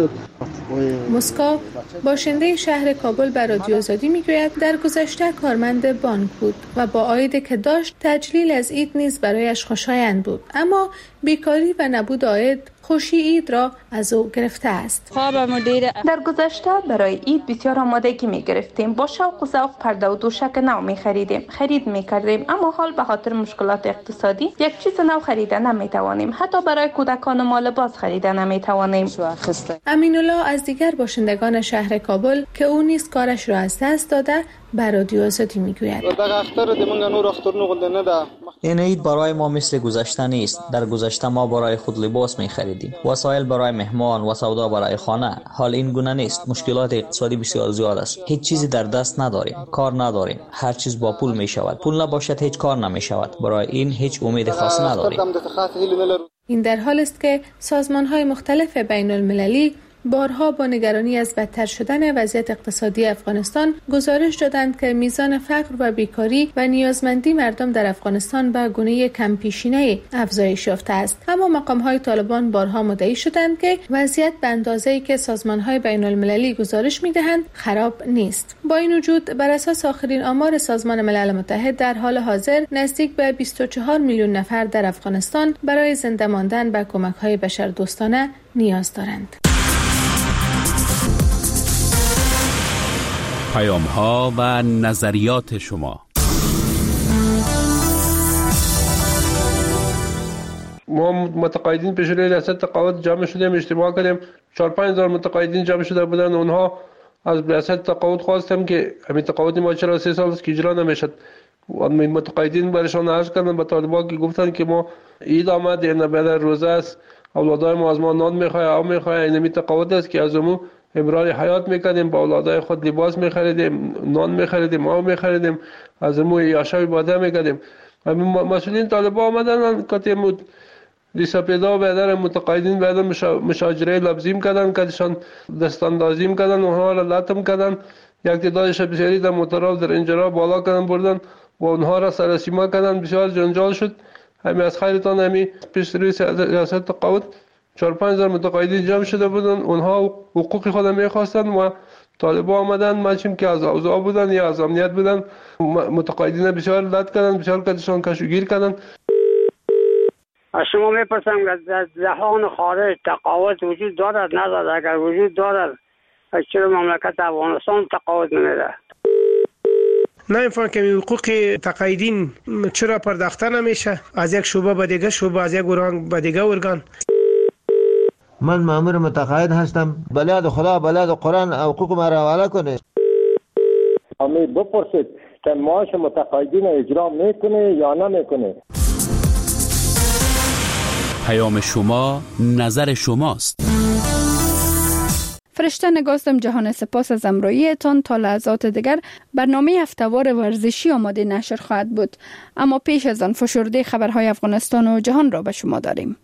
مسکا باشنده شهر کابل به رادیو آزادی میگوید در گذشته کارمند بانک بود و با عایدی که داشت تجلیل از عید نیز برایش خوشایند بود، اما بیکاری و نبود عاید خوشی عید را از او گرفته است. در گذشته برای عید بسیار آمادگی می گرفتیم، با شوق و ذوق پرده و دوشک نو می خرید می کردیم، اما حال به خاطر مشکلات اقتصادی یک چیز نو خریده نمی توانیم، حتی برای کودکان ما لباس خریده نمی توانیم. امین الله از دیگر باشندگان شهر کابل که او نیز کارش را از دست داده به رادیو آزادی میگوید. این عید برای ما مثل گذشته نیست. در گذشته ما برای خود لباس می خریدیم، وسایل برای مهمان و سودا برای خانه. حال این گونه نیست. مشکلات اقتصادی بسیار زیاد است. هیچ چیزی در دست نداریم، کار نداریم. هر چیز با پول می شود. پول نباشد هیچ کار نمی شود. برای این هیچ امید خاص نداریم. این در حال است که سازمان‌های مختلف بین المللی بارها با نگرانی از بدتر شدن وضعیت اقتصادی افغانستان گزارش دادند که میزان فقر و بیکاری و نیازمندی مردم در افغانستان به گونه کم پیشینه افزایش یافته است. اما مقام‌های طالبان بارها مدعی شدند که وضعیت به اندازه‌ای که سازمان‌های بین المللی گزارش می‌دهند خراب نیست. با این وجود بر اساس آخرین آمار سازمان ملل متحد در حال حاضر نزدیک به 24 میلیون نفر در افغانستان برای زنده ماندن به کمک‌های بشردوستانه نیاز دارند. پیام‌ها و نظریات شما. ما متقاعدین پیش روی ریاست تقاعد جمع شدیم، اجتماع کردیم. 4-5 هزار متقاعدین جمع شده بودن. اونها از ریاست تقاعد خواستم که همین تقاعد ما چرا 3 سال است که اجرا نمیشد. این متقاعدین برشان عرض کردن به طالبان که گفتن که ما عید آمد، این بعد روزه است، اولادای ما از ما نان میخواه، آب میخواه. این تقاعد است که از امو امرار حیات میکردیم، با اولادای خود لباس میخریدیم، نان میخریدیم، آب میخریدیم، از امو یاشای باده میکردیم. مسئولین طالبان آمدن که لیسا پیدا بیادر متقاعدین بیادر مشاجره لبزیم کردن، کدشان دستاندازیم کردن، اونها را لطم کردن. یک تعدادش بسیاری در موترها در اینجا بالا کردن بردن و اونها را سرسیما کردن. بسیار جنجال شد. همین از خیرتان همین پیش روی ریاست تقاعد 4-5 هزار متقاعدین جمع شده بودن. اونها حقوق خود میخواستن و طالبان آمدن، ماشیم که از اوضاع بودن یا از امنیت بودن، متقاعدین بسیار لط کردن، بسیار کدشان کشوگیر کردن. از شما میپرسم که در جهان خارج تقاعد وجود دارد ندارد؟ اگر وجود دارد چرا مملکت افغانستان تقاعد نمیده؟ نمیفهم که حقوق تقاعدین چرا پرداخته نمیشه از یک شعبه به دیگه شعبه، از یک ارگان به دیگه ارگان. من مأمور متقاعد هستم. بلاد خدا، بلاد قرآن حقوق ما را حواله کنید. امید بپرسید که معاش متقاعدین اجرا میکنه یا نمیکنه. پیام شما نظر شماست. فرشته نگاستم جهان، سپاس از همراهیتان. تا لحظات دیگر برنامه هفته‌وار ورزشی آماده نشر خواهد بود، اما پیش از آن فشرده خبرهای افغانستان و جهان را به شما داریم.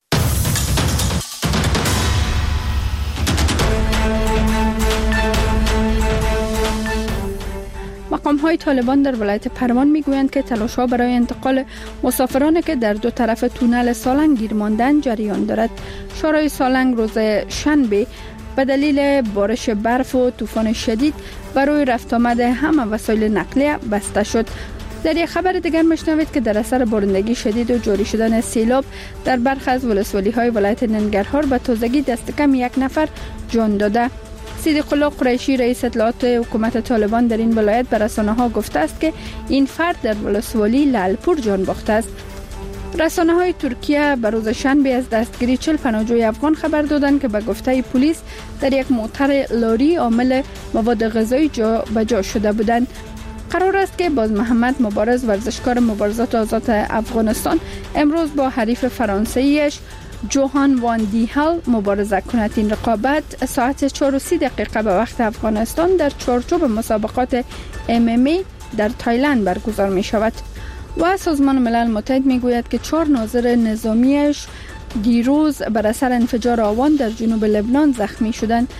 مقام‌های طالبان در ولایت پروان میگویند که تلاش‌ها برای انتقال مسافرانی که در دو طرف تونل سالنگ گیر ماندند جریان دارد. شورای سالنگ روز شنبه به دلیل بارش برف و طوفان شدید برای رفت آمد همه وسایل نقلیه بسته شد. در یک خبر دیگر میشنوید که در اثر بارندگی شدید و جاری شدن سیلاب در برخی از ولسوالی‌های ولایت ننگرهار به تازگی دست کم 1 نفر جان داده. صدیق الله قریشی رئیس اطلاعات حکومت طالبان در این ولایت به رسانه‌ها گفته است که این فرد در ولسوالی لعلپور جان باخته است. رسانه‌های ترکیه به روز شنبه از دستگیری 40 پناهجوی افغان خبر دادند که به گفته پلیس در یک موتر لاری حامل مواد غذایی جابجا شده بودند. قرار است که باز محمد مبارز ورزشکار مبارزات آزاد افغانستان امروز با حریف فرانسویش جوهان وان دیهل مبارزه کند. این رقابت ساعت 4:30 به وقت افغانستان در چارچوب مسابقات MMA در تایلند برگزار می شود. و سازمان ملل متحد می گوید که 4 ناظر نظامیش دیروز بر اثر انفجار آوان در جنوب لبنان زخمی شدند.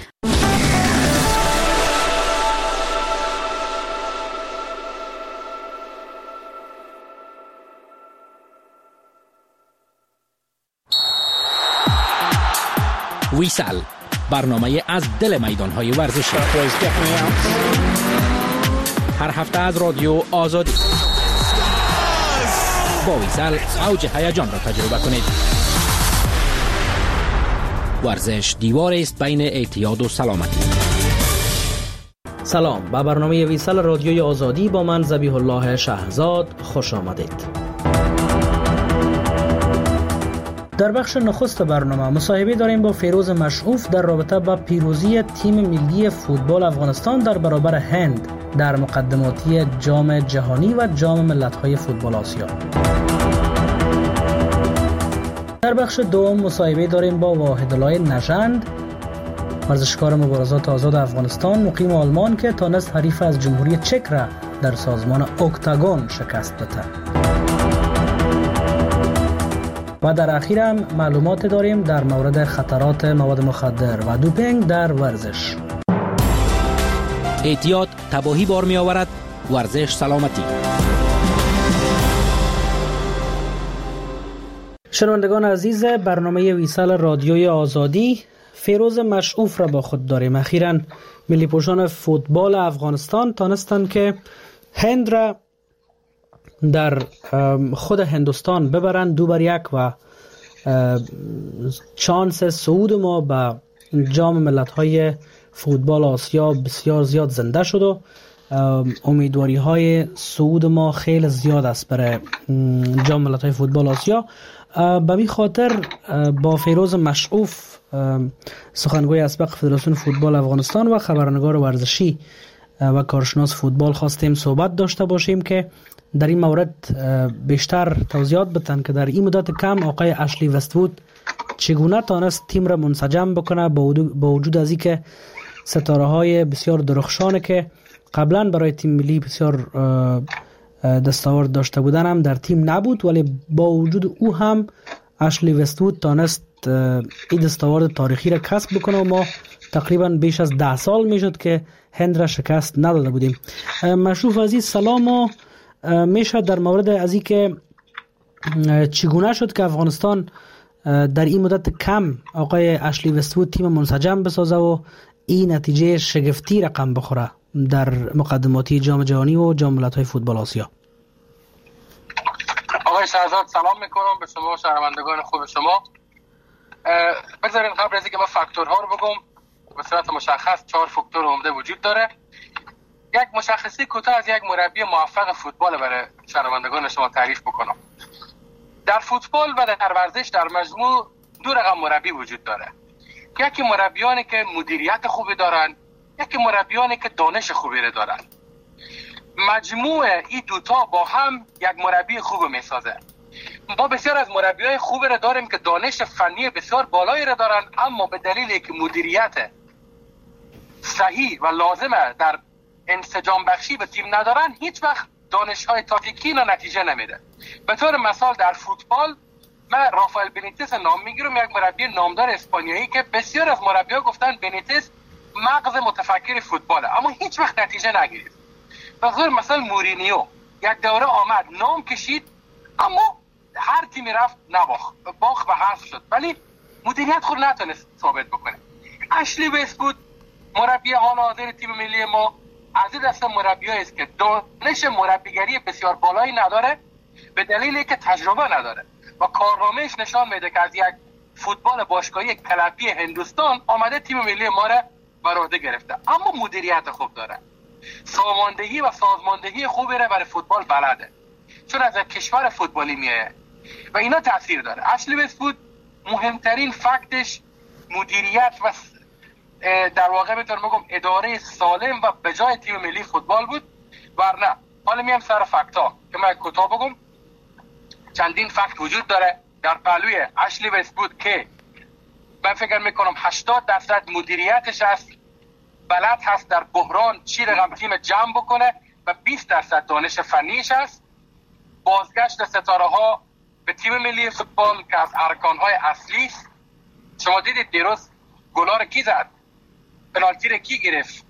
ویسال، برنامه از دل میدان‌های ورزشی. هر هفته از رادیو آزادی. با ویسال اوج هیجان را تجربه کنید. ورزش دیوار است بین اعتیاد و سلامتی. سلام، به برنامه ویسال رادیوی آزادی با من ذبیح الله شهزاد خوش آمدید. در بخش نخست برنامه مصاحبه داریم با فیروز مشعوف در رابطه با پیروزی تیم ملی فوتبال افغانستان در برابر هند در مقدماتی جام جهانی و جام ملت‌های فوتبال آسیا. در بخش دوم مصاحبه داریم با واحدالله نژند، ورزشکار مبارزات آزاد افغانستان مقیم آلمان که تانست حریف از جمهوری چک را در سازمان اکتاگون شکست بده. و در اخیر هم معلومات داریم در مورد خطرات مواد مخدر و دوپینگ در ورزش. اعتیاد تباهی بار می آورد، ورزش سلامتی. شنوندگان عزیز، برنامه ویسال رادیوی آزادی فیروز مشعوف را با خود داریم. اخیراً ملی پوشان فوتبال افغانستان تانستند که هند را در خود هندوستان ببرند 2-1 و چانس صعود ما به جام ملت‌های فوتبال آسیا بسیار زیاد زنده شد و امیدواری های صعود ما خیلی زیاد است برای جام ملت‌های فوتبال آسیا. به می خاطر با فیروز مشعوف سخنگوی اسبق فدراسیون فوتبال افغانستان و خبرنگار ورزشی و کارشناس فوتبال خواستیم صحبت داشته باشیم که در این مورد بیشتر توضیحات بدن که در این مدت کم آقای اشلی وست‌وود چگونه تانست تیم را منسجم بکنه با وجود از اینکه ستاره های بسیار درخشانه که قبلا برای تیم ملی بسیار دستاورد داشته بودن هم در تیم نبود، ولی با وجود او هم اشلی وست‌وود تانست این دستاورد تاریخی را کسب بکنه و ما تقریبا بیش از 10 سال میشد که هند را شکست نداده بودیم. مشروف عزیز سلام و میشه در مورد از این که چگونه شد که افغانستان در این مدت کم آقای اشلی وست‌وود تیم منسجم بسازه و این نتیجه شگفتی رقم بخوره در مقدماتی جام جهانی و جام ملت‌های فوتبال آسیا. آقای شهزاد سلام میکنم به شما شنوندگان خوب شما. بذارین قبل از اینکه ما فاکتورها رو بگم به صورت مشخص 4 فاکتور عمده وجود داره. یک مشخصی کوتاه از یک مربی موفق فوتبال برای شنوندگان شما تعریف بکنم. در فوتبال و در ورزش در مجموع 2 رقم مربی وجود داره. یکی مربیانی که مدیریت خوبی دارن، یکی مربیانی که دانش خوبی رو دارن. مجموع این دوتا با هم یک مربی خوب میسازه. ما بسیار از مربیای خوبی رو داریم که دانش فنی بسیار بالایی رو دارن، اما به دلیل که مدیریت صحیح و لازمه در انسجام بخشی به تیم ندارن، هیچ وقت دانش‌های تاکتیکی اینا نتیجه نمیده. به طور مثال در فوتبال من رافائل بنیتز نام میگیرم، یک مربی نامدار اسپانیایی که بسیار از مربی‌ها گفتن بنیتز مغز متفکر فوتباله، اما هیچ وقت نتیجه نگرفت. به طور مثال مورینیو یک دوره آمد نام کشید، اما هر تیمی رفت باخت و حذف شد، ولی مدیریت خود نتونست ثابت بکنه. اشلی ویسبود مربی حال حاضر تیم ملی ما از این دسته مربیایی است که دانش مربیگری بسیار بالایی نداره به دلیلی که تجربه نداره و کارنامه‌اش نشان میده که از یک فوتبال باشگاهی کلپی هندوستان آمده تیم ملی ما را بر عهده گرفته، اما مدیریت خوب داره، ساماندهی و سازماندهی خوبی را برای فوتبال بلده، چون از یک کشور فوتبالی میاد و اینا تاثیر داره. اشلی ویسبود مهمترین فکتش مدیریت و در واقع میتونم بگم اداره سالم و بجای تیم ملی فوتبال بود. ورنه حالا میام سر فکتا که من کوتاه بگم. چندین فکت وجود داره در پهلوی اشلی ویسبود که من فکر میکنم 80% مدیریتش هست، بلد هست در بحران چی رقم تیم جمع بکنه و 20% دانش فنیش هست. بازگشت ستاره ها به تیم ملی فوتبال که از ارکان های اصلی است. شما دیدید دیروز گلا رو کی زد، پنالتی رو کی گرفت،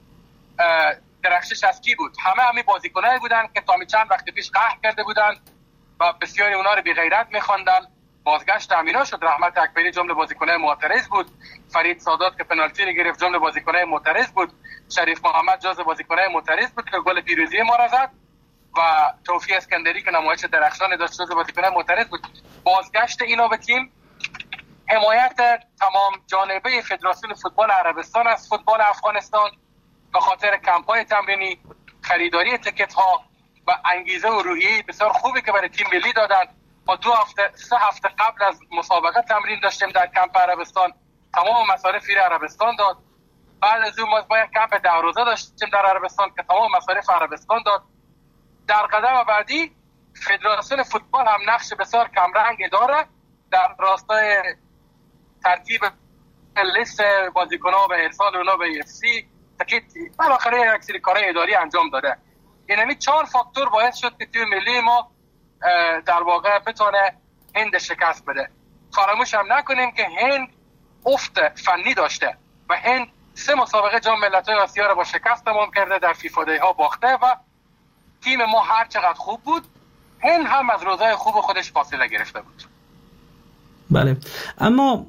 درخشش از کی بود؟ همه بازیکنایی بودن که تا چند وقت پیش قهر کرده بودن و بسیاری اونا رو بی غیرت می‌خواندن. بازگشت امینا شد. رحمت اکبری جمله بازیکنای معترض بود، فرید سادات که پنالتی رو گرفت جمله بازیکنای معترض بود، شریف محمد جزو بازیکنای معترض بود که گل پیروزی ما را زد و توفیق اسکندری که نمایش درخشان داشت جزو بازیکنای معترض بود. بازگشت اینا به تیم، حمایت تمام جانبه فدراسیون فوتبال عربستان از فوتبال افغانستان به خاطر کمپ‌های تمرینی، خریداری تیکت‌ها و انگیزه و روحیه بسیار خوبی که برای تیم ملی دادن. ما 3 هفته قبل از مسابقه تمرین داشتیم در کمپ عربستان، تمام مصارف عربستان داد. بعد از اون ما یک کمپ 10 روزه داشتیم در عربستان که تمام مصارف عربستان داد. در قدم بعدی فدراسیون فوتبال هم نقش بسیار کمرنگ داره در راستای ترتیب لیست بازیکن‌ها و ارسال اونها به UFC که بالاخره یک سری کارهای اداری انجام داده. یعنی 4 فاکتور باعث شد که تیم ملی ما در واقع بتونه هند شکست بده. فراموش هم نکنیم که هند افت فنی داشته و هند 3 مسابقه جام ملت‌های آسیا رو با شکست تمام کرده، در فیفا دی ها باخته و تیم ما هر چقدر خوب بود هند هم از روزای خوب خودش فاصله گرفته بود. بله، اما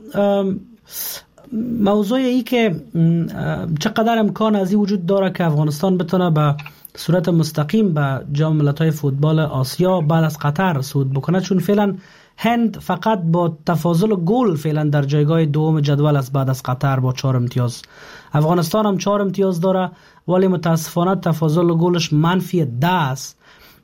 موضوع ای که چقدر امکان از این وجود داره که افغانستان بتونه به صورت مستقیم به جام ملت‌های فوتبال آسیا بعد از قطر صعود بکنه، چون فعلا هند فقط با تفاضل گل فعلا در جایگاه دوم جدول است بعد از قطر با 4 امتیاز. افغانستان هم 4 امتیاز داره ولی متاسفانه تفاضل گلش -10 است.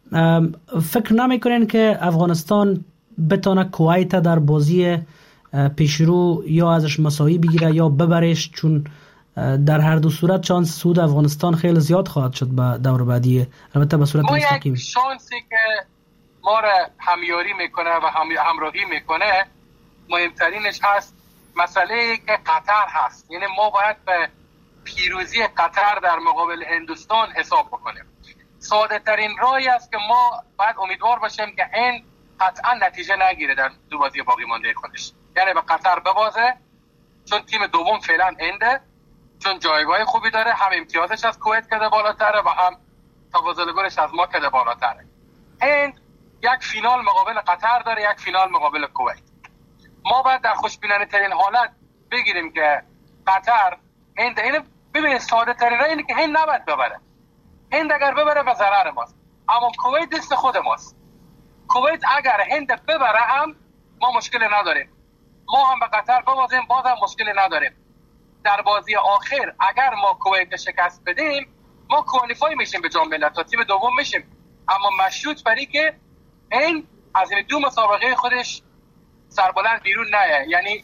فکر نمی‌کنین که افغانستان بتونه کویت در بازی پیشرو یا ازش مساوی بگیره یا ببرش، چون در هر دو صورت شانس صعود افغانستان خیلی زیاد خواهد شد به دور بعدی، البته به صورت مستقیم. شانسی که ما را همیاری میکنه و همراهی میکنه مهمترینش هست مسئله که قطر هست. یعنی ما باید به پیروزی قطر در مقابل هندوستان حساب بکنیم. ساده ترین راهی است که ما باید امیدوار باشیم که هند قطعا نتیجه نگیره در 2 بازی باقی مانده خودش، یعنی به قطر ببازه، چون تیم دوم فعلا هنده، چون جایگاه خوبی داره، هم امتیازش از کویت کده بالاتره و هم تفاضل گلش از ما کده بالاتره. هند یک فینال مقابل قطر داره، یک فینال مقابل کویت. ما باید در خوشبینانه ترین حالت بگیریم که قطر هند، اینو ببینید ساده ترین راه اینه که هند نباید ببره. هند اگر ببره به ضرر ماست، اما کویت دست خود ماست. کویت اگر هند ببره هم ما مشکلی نداریم، ما هم به قطر ببازیم باز هم مشکلی نداریم. در بازی آخر اگر ما کویت شکست بدیم ما کوالیفای میشیم به جام ملت‌ها، تیم دوم میشیم، اما مشروط بر که هند از این 2 مسابقه خودش سربلند بیرون نیه. یعنی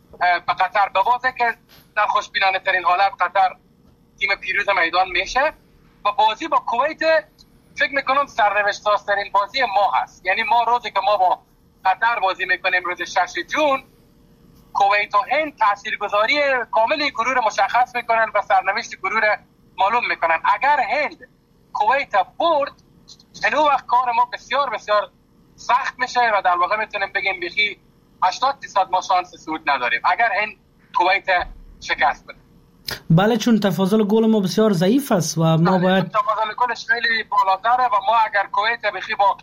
به قطر ببازه که در خوشبینانه ترین حالت قطر تیم پیروز میدان میشه و بازی با کویت فکر میکنم سرنوشت سازترین بازی ما هست. یعنی ما روزی که ما با قطر بازی میکنیم روز 6 جون، کویت و هند تاثیرگذاری کامل گروه رو مشخص میکنن و سرنوشت گروه رو معلوم میکنن. اگر هند کویت برد این وقت کار ما بسیار بسیار سخت میشه و در واقع میتونیم بگیم بیخی 80% ما شانس صعود نداریم اگر هند کویت شکست بده. بله، چون تفاضل گل ما بسیار ضعیف است و ما باید تفاضل گلش خیلی بالاتره و ما اگر کویت بخی با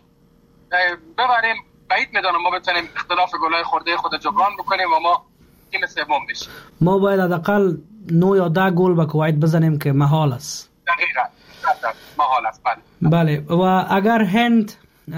ببریم بعید میدونم ما بتونیم اختلاف گلای خورده خود جبران بکنیم و ما تیم سوم بشیم. ما باید حداقل 9 یا 10 گل به کویت بزنیم که محال است. دقیقاً محال است. بله و اگر هند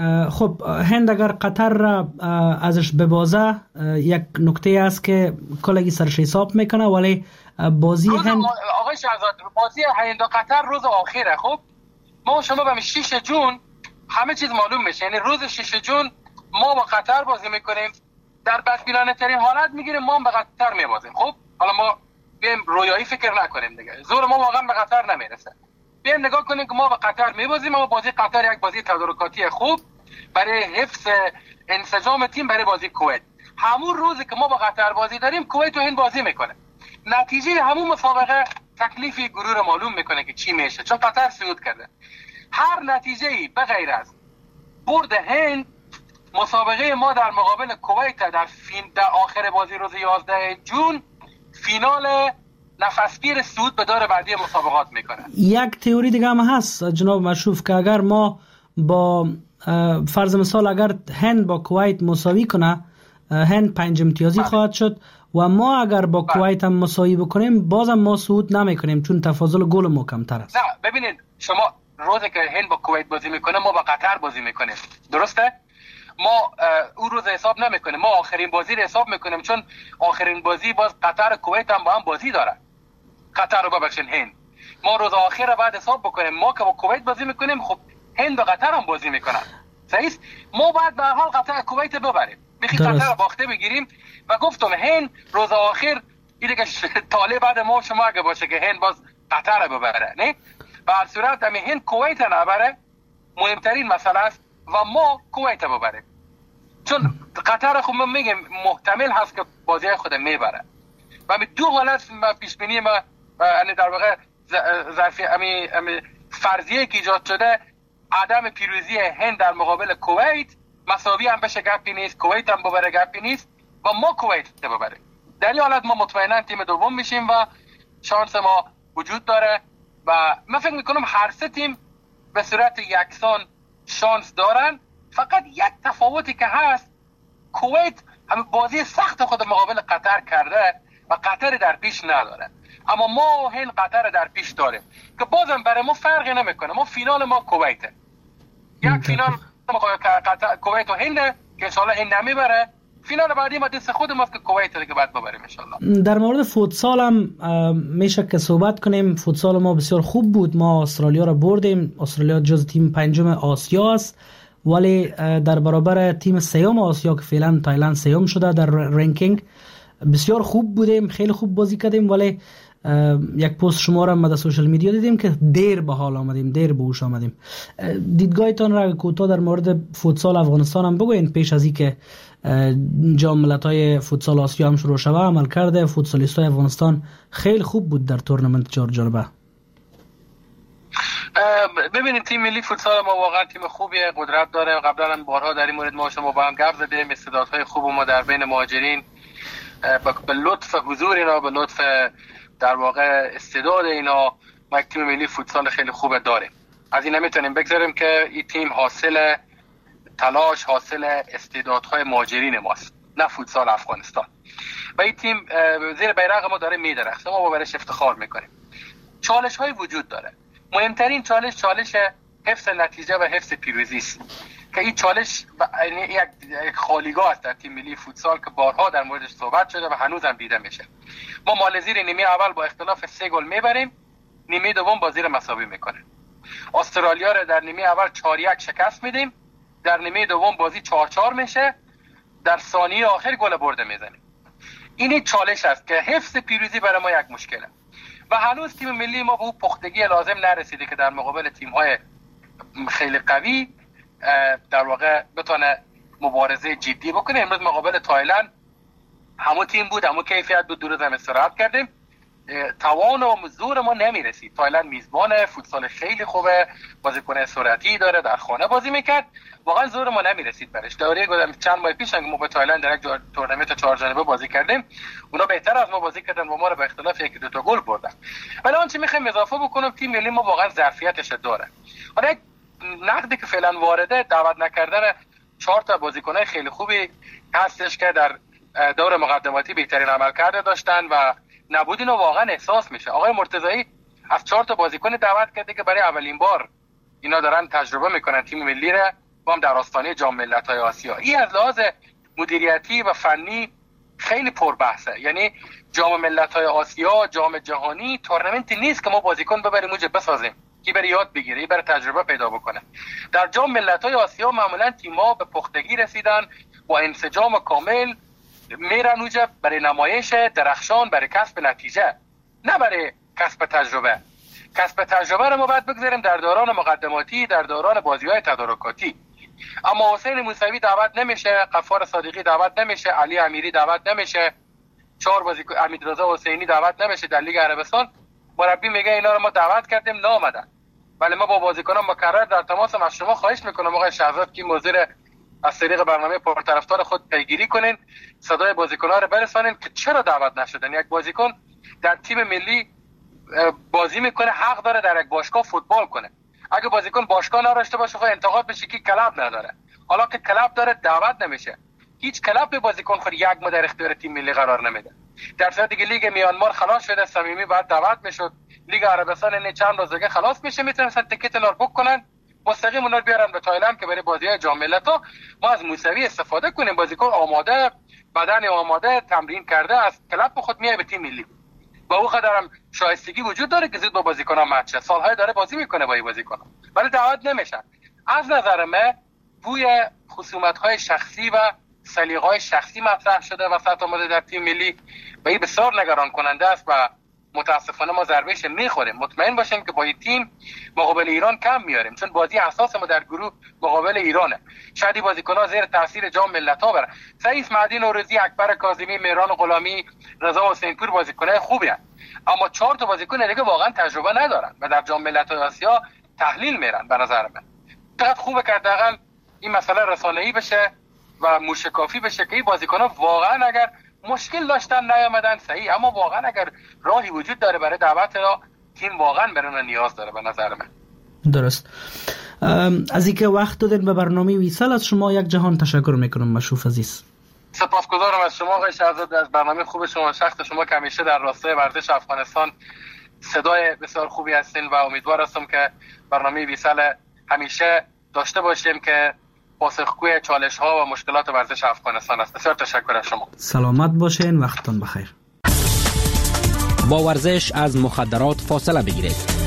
خب هند اگر قطر را ازش ببازه یک نکته است که کلگی سرش حساب میکنه، ولی بازی هند آقای شهزاد بازی هند و قطر روز آخره. خب ما شما به 6 جون همه چیز معلوم میشه. یعنی روز 6 جون ما با قطر بازی میکنیم، در بدبینانه ترین حالت میگیریم ما به قطر میبازیم. خب حالا ما بیم رویایی فکر نکنیم دیگه، زور ما واقعا به قطر نمیرسه. بیایم نگاه کنیم که ما به قطر میبازیم، اما بازی قطر یک بازی تدارکاتی خوب برای حفظ انسجام تیم برای بازی کویت. همون روزی که ما با قطر بازی داریم کویت و هند بازی میکنه. نتیجه همون مسابقه تکلیفی گروه رو معلوم میکنه که چی میشه، چون قطر صعود کرده. هر نتیجه‌ای به غیر از برد هند مسابقه ما در مقابل کویت در آخر بازی روز 11 جون فینال نفسگیر صعود به دور بعدی مسابقات میکنه. یک تئوری دیگه هم هست جناب مشروف که اگر ما با فرض مثال اگر هند با کویت مساوی کنه، هند 5 امتیازی خواهد شد و ما اگر با کویت هم مساوی بکنیم بازم ما صعود نمیکنیم چون تفاضل گل ما کمتر است. نه ببینید شما روزی که هند با کویت بازی میکنه ما با قطر بازی میکنیم، درسته؟ ما اون روز حساب نمیکنیم، ما آخرین بازی رو حساب میکنیم، چون آخرین بازی باز قطر و کویت هم با هم بازی داره. قطر رو ببخشید هند. ما روز آخر بعد حساب بکنیم، ما که با کویت بازی میکنیم خب هند و قطر هم بازی میکنن. صحیح؟ ما باید به هر حال قطر کویت ببریم. بخی قطر باخته بگیریم و گفتم هند روز آخر این دیگه طالع بعد ما شما اگه باشه که هند باز قطر رو ببره، نه؟ به هر صورت همین هند کویت نبره مهمترین مسئله است و ما کویت ببریم. چون قطر خب من میگم محتمل هست که بازی خود میبره و دو حالت پیش بینی ما یعنی در واقع ظرفی فرضیه که ایجاد شده عدم پیروزی هند در مقابل کویت مساوی هم بشه گپی نیست، کویت هم ببره گپی نیست و ما کویت ببره. در این حالت ما مطمئنا تیم دوم میشیم و شانس ما وجود داره و من فکر میکنم هر سه تیم به صورت یکسان شانس دارن. فقط یک تفاوتی که هست کویت همه بازی سخت خود مقابل قطر کرده و قطر در پیش نداره، اما ما هند قطر در پیش داریم که بازم برای ما فرقی نمیکنه. ما فینال ما کویته، یک فینال کویت و هند که انشالله هند نمیبره، فینال بعدی ما دست خود ماست که کویت دیگه بعد ببریم انشالله. در مورد فوتسال هم میشه که صحبت کنیم. فوتسال ما بسیار خوب بود، ما استرالیا را بردیم. استرالیا جز تیم پنجم آسیا است ولی در برابر تیم سوم آسیا که فعلا تایلند سوم شده در رنکینگ بسیار خوب بودیم، خیلی خوب بازی کردیم. ولی یک پست شما را ما در سوشال میدیا دیدیم که دیر به حال آمدیم، دیر به هوش آمدیم. دیدگاهتان را کوتاه در مورد فوتسال افغانستان هم بگوین پیش از اینکه جام ملت‌های فوتسال آسیا هم شروع شود. عمل کرده فوتسالیستای افغانستان خیلی خوب بود در تورنمنت 4 جانبه. ببینید تیم ملی فوتسال ما واقعا تیم خوبیه، قدرت داره. قبلا هم بارها در این مورد ما شما با هم گپ زدیم. استعدادهای خوب ما در بین مهاجرین به لطف حضور اینا، به لطف در واقع استعداد اینا ما یک تیم ملی فوتسال خیلی خوب داریم. از این نمیتونیم بگذاریم که این تیم حاصل تلاش، حاصل استعدادهای مهاجرین ماست، نه فوتسال افغانستان. و این تیم زیر بیرق ما داره میدرخشه، ما برایش افتخار میکنیم. چالش های وجود داره. مهمترین چالش حفظ نتیجه و حفظ پیروزی است که این چالش یک خالیگاه است در تیم ملی فوتسال که بارها در موردش صحبت شده و هنوزم دیده میشه. ما مالزی نیمه اول با اختلاف 3 گل میبریم، نیمه دوم بازی رو مساوی میکنه. استرالیا رو در نیمه اول 4-1 شکست میدیم، در نیمه دوم بازی 4-4 میشه، در ثانیه آخر گل برده میزنیم. این چالش است که حفظ پیروزی برای ما یک مشکله و هنوز تیم ملی ما به اون پختگی لازم نرسیده که در مقابل تیم‌های خیلی قوی در واقع بتونه مبارزه جدی بکنه. امروز مقابل تایلند همون تیم بود، همون کیفیت بود، 2 روز هم استراحت کردیم، توان و زور ما نمیرسید. تایلند میزبانه، فوتسال خیلی خوبه، بازیکن سرعتی داره، در خانه بازی میکرد، واقعا زور ما نمیرسید برش. دوره گذشته چند ماه پیش ما با تایلند در یک تورنمنت 4 جانبه بازی کردیم، اونا بهتر از ما بازی کردن و ما رو به اختلاف 1-2 تا گل بردن. ولی آنچه میخوایم اضافه بکنم، تیم ملی ما واقعا ظرفیتش داره. حالا یک نقدی که فعلا وارده، دعوت نکردن 4 تا بازیکن خیلی خوبی هستش که در دور مقدماتی بهترین عملکرد داشتن و نبود اینو واقعا احساس میشه. آقای مرتضایی از 4 تا بازیکن دعوت کرده که برای اولین بار اینا دارن تجربه میکنن تیم ملی رو، با هم در آستانه جام ملت‌های آسیا. این از لحاظ مدیریتی و فنی خیلی پربحثه. یعنی جام ملت‌های آسیا، جام جهانی تورنمنتی نیست که ما بازیکن ببریم اونجا بسازیم، کی بره یاد بگیره، بره تجربه پیدا بکنه. در جام ملت‌های آسیا معمولا تیم‌ها به پختگی رسیدن، با انسجام کامل میرن اونجا برای نمایش درخشان، برای کسب نتیجه، نه برای کسب تجربه. کسب تجربه رو ما باید بگذاریم در دوران مقدماتی، در دوران بازی‌های تدارکاتی. اما حسین موسوی دعوت نمیشه، غفار صادقی دعوت نمیشه، علی امیری دعوت نمیشه، 4 بازیکن امیررضا حسینی دعوت نمیشه در لیگ عربستان. مربی میگه اینا رو ما دعوت کردیم نامدن. ولی ما با بازیکنان مکرر در تماسم، از شما خواهش میکنم آقای شهزاد که موضوع از طریق برنامه پرطرفدار خود پیگیری کنین، صدای بازیکن‌ها رو برسانین که چرا دعوت نشدن. یک بازیکن در تیم ملی بازی میکنه، حق داره در یک باشگاه فوتبال کنه. اگه بازیکن باشگاه نداشته باشه خب انتقاد بشه که کلاب نداره. حالا که کلاب داره دعوت نمیشه. هیچ کلاب به بازیکن خود یک ما در اختیار تیم ملی قرار نمیده. در صورتی که لیگ میانمار خلاص شده، صمیمی بعد دعوت میشد، لیگ عربستان این چند روز دیگه خلاص میشه، میتونن تیکت نار بوک کنن، مستقیم اونا رو بیارن به تایلند که برای بازی‌های جام ملت‌ها ما از موسوی استفاده کنیم. بازیکن آماده، بدن آماده، تمرین کرده، از کلاب خود میاد به تیم ملی. با او قدرم شایستگی وجود داره که زود با بازیکن‌ها مچ شه. سال‌های داره بازی میکنه با این بازیکن‌ها، ولی دعوت نمیشن. از نظر من بوی خصومت‌های شخصی و سلیقه‌های شخصی مطرح شده وسط آمده در تیم ملی و این بسیار نگران کننده است و متاسفانه ما ضربهش میخوریم. مطمئن باشیم که با این تیم مقابل ایران کم میاریم، چون بازی اساس ما در گروه مقابل ایرانه. شاید بازیکن‌ها زیر تاثیر جام ملت‌ها برن. سعید معدی، نوروزی، اکبر کاظمی، مهران غلامی، رضا حسینپور بازیکن‌های خوبی هستند، اما 4 تا بازیکن دیگه واقعا تجربه ندارن و در جام ملت‌های آسیا تحلیل میرن. به نظر من چقدر خوبه که حداقل این مسئله رسانه‌ای بشه و موشکافی بشه که این بازیکن‌ها واقعا اگر مشکل داشتن نیامدن صحیح، اما واقعا اگر راهی وجود داره برای دعوت را، تیم واقعا برای نیاز داره. به نظر من درست. از اینکه وقت دادین به برنامه ویسال از شما یک جهان تشکر میکنم مشروف عزیز. سپاسگزارم از شما آقای شهزاد، از برنامه خوب شما. شخص شما که همیشه در راستای ورزش افغانستان صدای بسیار خوبی هستین و امیدوار هستم که برنامه ویسال همیشه داشته باشیم که پاسخگوی چالش ها و مشکلات ورزش افغانستان است. بسیار تشکر از شما. سلامت باشین، وقتتون بخیر. با ورزش از مخدرات فاصله بگیرید.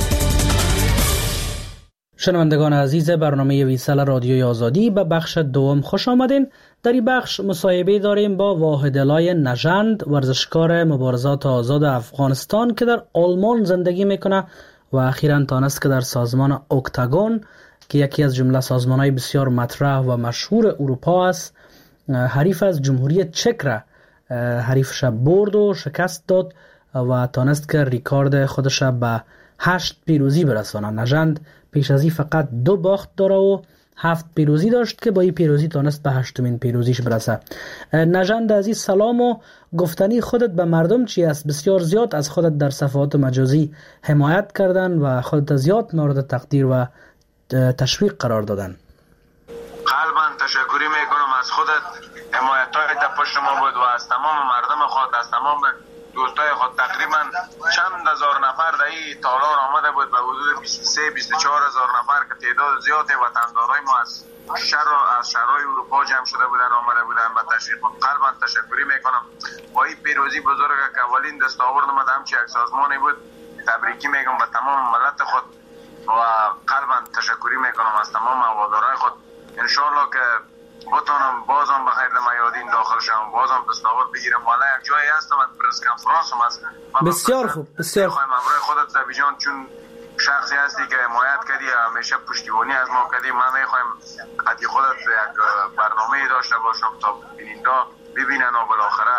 شنوندگان عزیز برنامه ویسال رادیوی آزادی به بخش دوم خوش آمدین. در این بخش مصاحبه داریم با واحدالله نژند، ورزشکار مبارزات آزاد افغانستان که در آلمان زندگی میکنه و اخیراً تانست که در سازمان اکتاگون که یکی از جمله سازمان‌های بسیار مطرح و مشهور اروپا است، حریف از جمهوری چک را حریفش برد و شکست داد و تانست که ریکارد خودش به 8 پیروزی برسانه. نژند پیش از این فقط 2 باخت داره و 7 پیروزی داشت که با این پیروزی تانست به 8مین پیروزیش برسه. نژند عزیز سلام و گفتنی خودت به مردم چی است؟ بسیار زیاد از خودت در صفحات مجازی حمایت کردن و خودت زیاد مورد تقدیر و تشویق قرار دادن. قلباً تشکری میکنم از خودت، حمایت‌های در پشت ما بود و از تمام مردم خود، از تمام دوستای خود. تقریبا چند هزار نفر در این تالار آمده بود، به حدود 23-24 هزار نفر که تعداد زیادی وطندارای ما از شهرهای اروپا جمع شده بودن، آمده بودن به تشویق. قلباً تشکری میکنم. با این پیروزی بزرگ که اولین دستاورد ما همچی یک سازمانی بود، تبریکی میگم به تمام ملت خود و قلباً تشکری میکنم از تمام هوادارهای خود. انشالله که بتونم بازم بخیر در میادی این داخل شم بازم دستاورد بگیرم. والا یک جایی هستم من پرس کنفرانس هم هست. بسیار خوب بسیار خوب. همراه خودت زبی جان چون شخصی هستی که حمایت کردی همیشه پشتیبانی از ما کردی. من میخوایم حتی خودت یک برنامه داشته باشم تا بیننده ببینن و بالاخره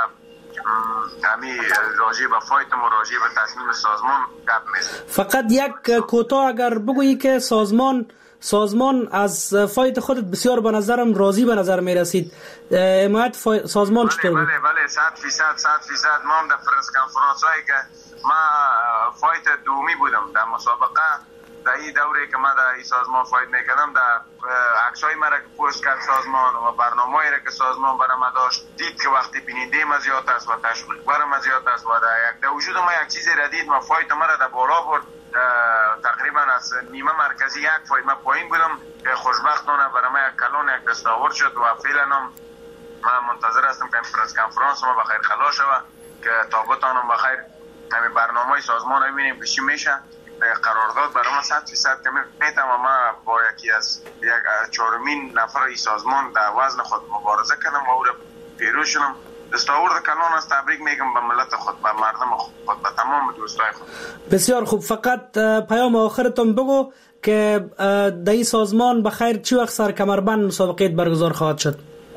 همی راجع به فایت و راجع به تصمیم سازمان گپ میزنیم. فقط یک کوتاه اگر بگویی که سازمان از فایت خودت بسیار به نظرم راضی به نظر می رسید. حمایت سازمان چطور بود؟ بله 100% ما هم در پرس کنفرانس هایی که ما فایت دومی بودم در مسابقه در این دوره که ما در این سازمان فایت میکردم در عکسای مرا که پوست کرد سازمان و برنامه‌ای را که سازمان برای ما داشت دید که وقتی بیننده ما زیاد است و تشویق برای ما زیاد است و در وجود ما یک چیزی را دید. ما فایت مرا در بالا برد. تقریبا از نیمه مرکزی یک فایت ما پایین بودم که خوشبختانه برای ما یک کلون یک دستاورد شد و فعلا من منتظر هستم که این پرس کنفرانس ما بخیر خلاص شود که تا بتانم بخیر همین برنامه سازمان رو ببینیم که چی میشه. قرارداد برای ما 100% که میتونم ما با یکی از چهارمین نفر ای سازمان در وزن خود مبارزه کنم و او را پیروز شدم. دستاورد کلان از تبریک میگم به ملت خود، به مردم خود، به تمام دوستای خود. بسیار خوب. فقط پیام آخرتون بگو که در این سازمان بخیر چی وقت سر کمربند مسابقه برگزار خواهد شد؟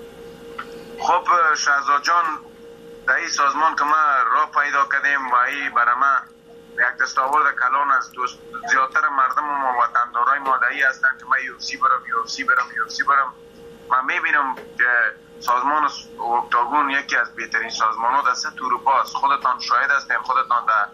خب شهزاد جان در این سازمان که ما راه پیدا کردیم و این برای ما یک دستاورد کلان از زیادتر مردم و وطندارای مادری هستند که من UFC برم. من میبینم که سازمان اکتاگون یکی از بهترین سازمان ها در سطح اروپا است. خودتان شاهد هستین، خودتان در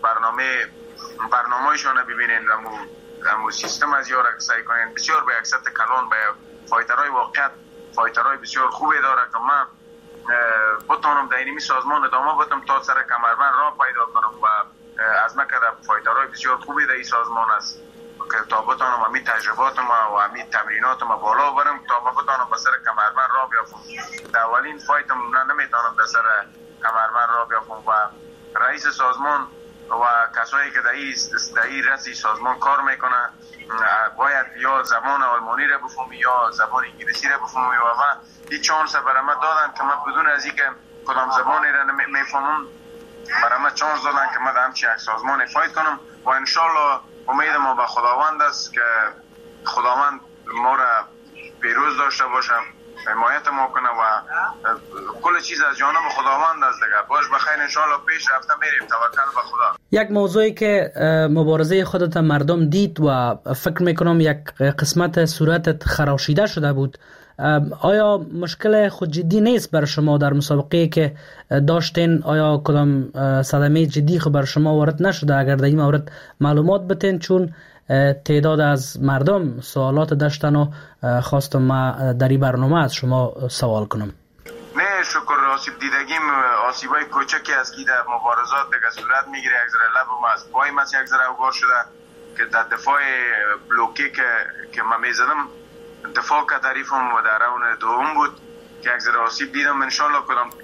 برنامه‌شان ببینین، امو سیستم از یار سعی کنین بسیار به یک سطح کلان به فایترهای واقعیت فایترهای بسیار خوبی داره که من بتونم در این سازمان ادامه بدم تا سر کمربند راه پیدا کنم و از مکه فایترهای بسیار خوبی در این سازمان است که تا بتونم همین تجرباتم و همین تمریناتم بالا برم تا بتونم به سر کمربند راه بیافتم. در اولین فایتم نمیتونم به سر کمربند راه بیافتم و رئیس سازمان و کسایی که در این رأس سازمان کار میکنه باید یا زبان آلمانی را بفهمی یا زبان انگلیسی را بفهمی و من این چانس برای من دادن که من بدون از اینکه کدام زبانی را میفهمم برای من چانس دادن که من همچین یک سازمان فایت کنم و انشالله امید ما به خداوند است که خداوند ما را پیروز داشته باشم، حمایت ما کنه و کل چیز از جانب خداوند است دیگه. باش بخیر انشالله پیش رفته میریم، توکل به خدا. یک موضوعی که مبارزه خودت مردم دید و فکر میکنم یک قسمت صورتت خراشیده شده بود، آیا مشکل خود جدی نیست بر شما در مسابقه که داشتین؟ آیا کدام صدمه جدی خود بر شما وارد نشده؟ اگر در این مورد معلومات بتین، چون تعداد از مردم سوالات داشتن و خواستم ما در این برنامه از شما سوال کنم. نه شکر، آسیب دیدگیم آسیبای کوچکی است که در مبارزات دیگه صورت میگیره. یک ذره لبم از پایم از یک ذره اوگار شده که در دفاع بلوکی که من میزدم دفاع که تعریفم و در راون دوم بود که یک ذره آسیب دیدم. انشالله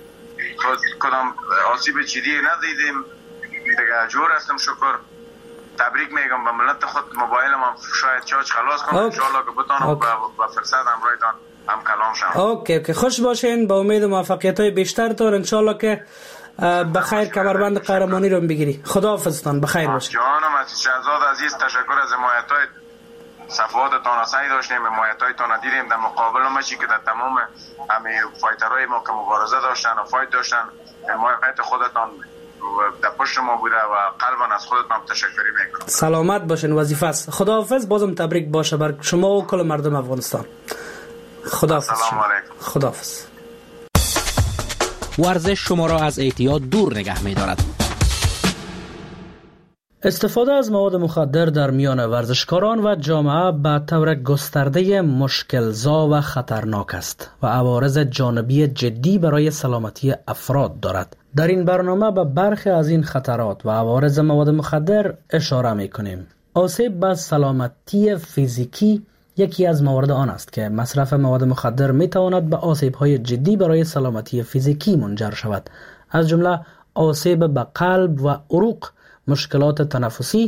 کدام آسیب جدی ندیدیم دیگه، جور هستم. شکر، تبریک میگم به ملت خود. موبایلم هم شاید چارج خلاص کنم انشالله که بتونم با فرصت همراهتان هم کلام شم. اوکی خوش باشین، با امید موفقیت های بیشتر تر انشالله که بخیر کمربند قهرمانی رو بگیری. خداحافظتان، بخیر باشین. جانم از شهزاد عزیز، تشکر از حمایت های صفحاتتان سعی داشتیم، حمایت‌هایتان دیدیم در مقابل ماشی که در تمام همه فایترهای ما که مبارزه داشتن و فایت داشتن حمایت خودتان در پشت ما بوده و قلبا از خودتان تشکری میکنم. سلامت باشین، وظیفه است. خداحافظ، بازم تبریک باشه بر شما و کل مردم افغانستان. خداحافظ. سلام علیکم. خداحافظ. ورزش شما را از اعتیاد دور نگه می‌دارد. استفاده از مواد مخدر در میان ورزشکاران و جامعه به طور گسترده مشکل‌زا و خطرناک است و عوارض جانبی جدی برای سلامتی افراد دارد. در این برنامه به برخی از این خطرات و عوارض مواد مخدر اشاره می‌کنیم. آسیب به سلامتی فیزیکی یکی از موارد آن است که مصرف مواد مخدر می‌تواند به آسیب‌های جدی برای سلامتی فیزیکی منجر شود، از جمله آسیب به قلب و عروق، مشکلات تنفسی،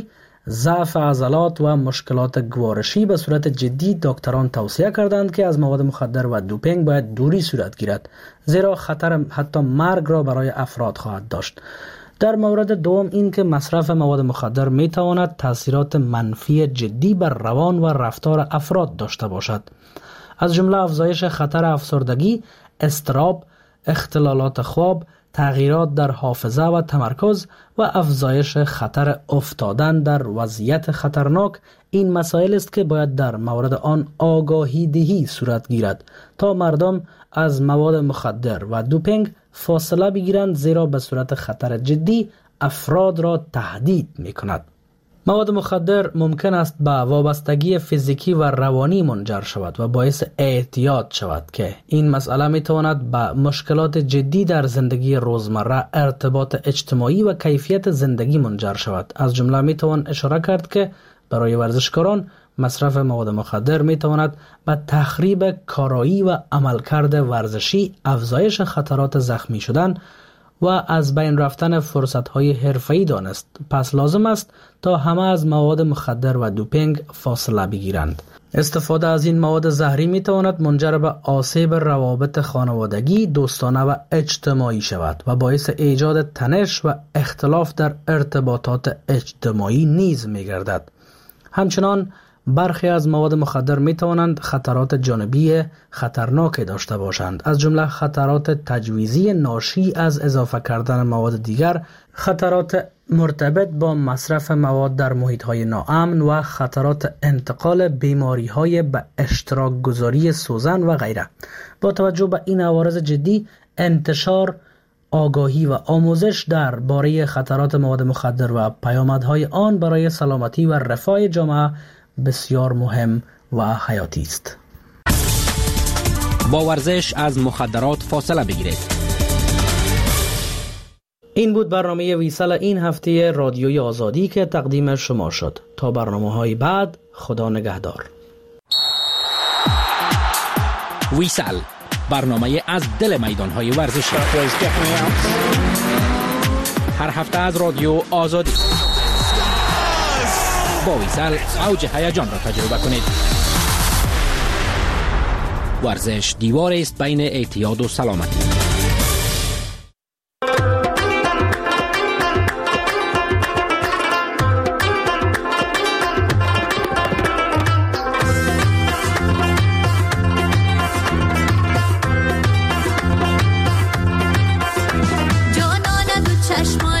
ضعف عضلات و مشکلات گوارشی به صورت جدی دکتران توصیه کردند که از مواد مخدر و دوپینگ باید دوری صورت گیرد، زیرا خطر حتی مرگ را برای افراد خواهد داشت. در مورد دوم این که مصرف مواد مخدر می تواند تاثیرات منفی جدی بر روان و رفتار افراد داشته باشد، از جمله افزایش خطر افسردگی، اضطراب، اختلالات خواب، تغییرات در حافظه و تمرکز و افزایش خطر افتادن در وضعیت خطرناک. این مسائل است که باید در مورد آن آگاهی دهی صورت گیرد تا مردم از مواد مخدر و دوپینگ فاصله بگیرند، زیرا به صورت خطر جدی افراد را تهدید می کند. مواد مخدر ممکن است به وابستگی فیزیکی و روانی منجر شود و باعث اعتیاد شود که این مسئله می تواند به مشکلات جدی در زندگی روزمره، ارتباط اجتماعی و کیفیت زندگی منجر شود. از جمله می توان اشاره کرد که برای ورزشکاران مصرف مواد مخدر می تواند به تخریب کارایی و عملکرد ورزشی، افزایش خطرات زخمی شدن و از بین رفتن فرصت‌های حرفه‌ای دانست. پس لازم است تا همه از مواد مخدر و دوپینگ فاصله بگیرند. استفاده از این مواد زهری می تواند منجر به آسیب روابط خانوادگی، دوستانه و اجتماعی شود و باعث ایجاد تنش و اختلاف در ارتباطات اجتماعی نیز می گردد. همچنان برخی از مواد مخدر می توانند خطرات جانبی خطرناک داشته باشند، از جمله خطرات تجویزی ناشی از اضافه کردن مواد دیگر، خطرات مرتبط با مصرف مواد در محیط‌های ناامن و خطرات انتقال بیماری‌های به اشتراک گذاری سوزن و غیره. با توجه به این عوارض جدی، انتشار آگاهی و آموزش درباره خطرات مواد مخدر و پیامدهای آن برای سلامتی و رفاه جامعه بسیار مهم و حیاتی است. با ورزش از مخدرات فاصله بگیرید. این بود برنامه ویسال این هفته رادیوی آزادی که تقدیم شما شد. تا برنامه‌های بعد، خدا نگهدار. ویسال، برنامه از دل میدان‌های ورزشی. هر هفته از رادیو آزادی. با ویسال اوج هیجان را تجربه کنید. ورزش دیواری است بین اعتیاد و سلامتی. جانانه دو چشمان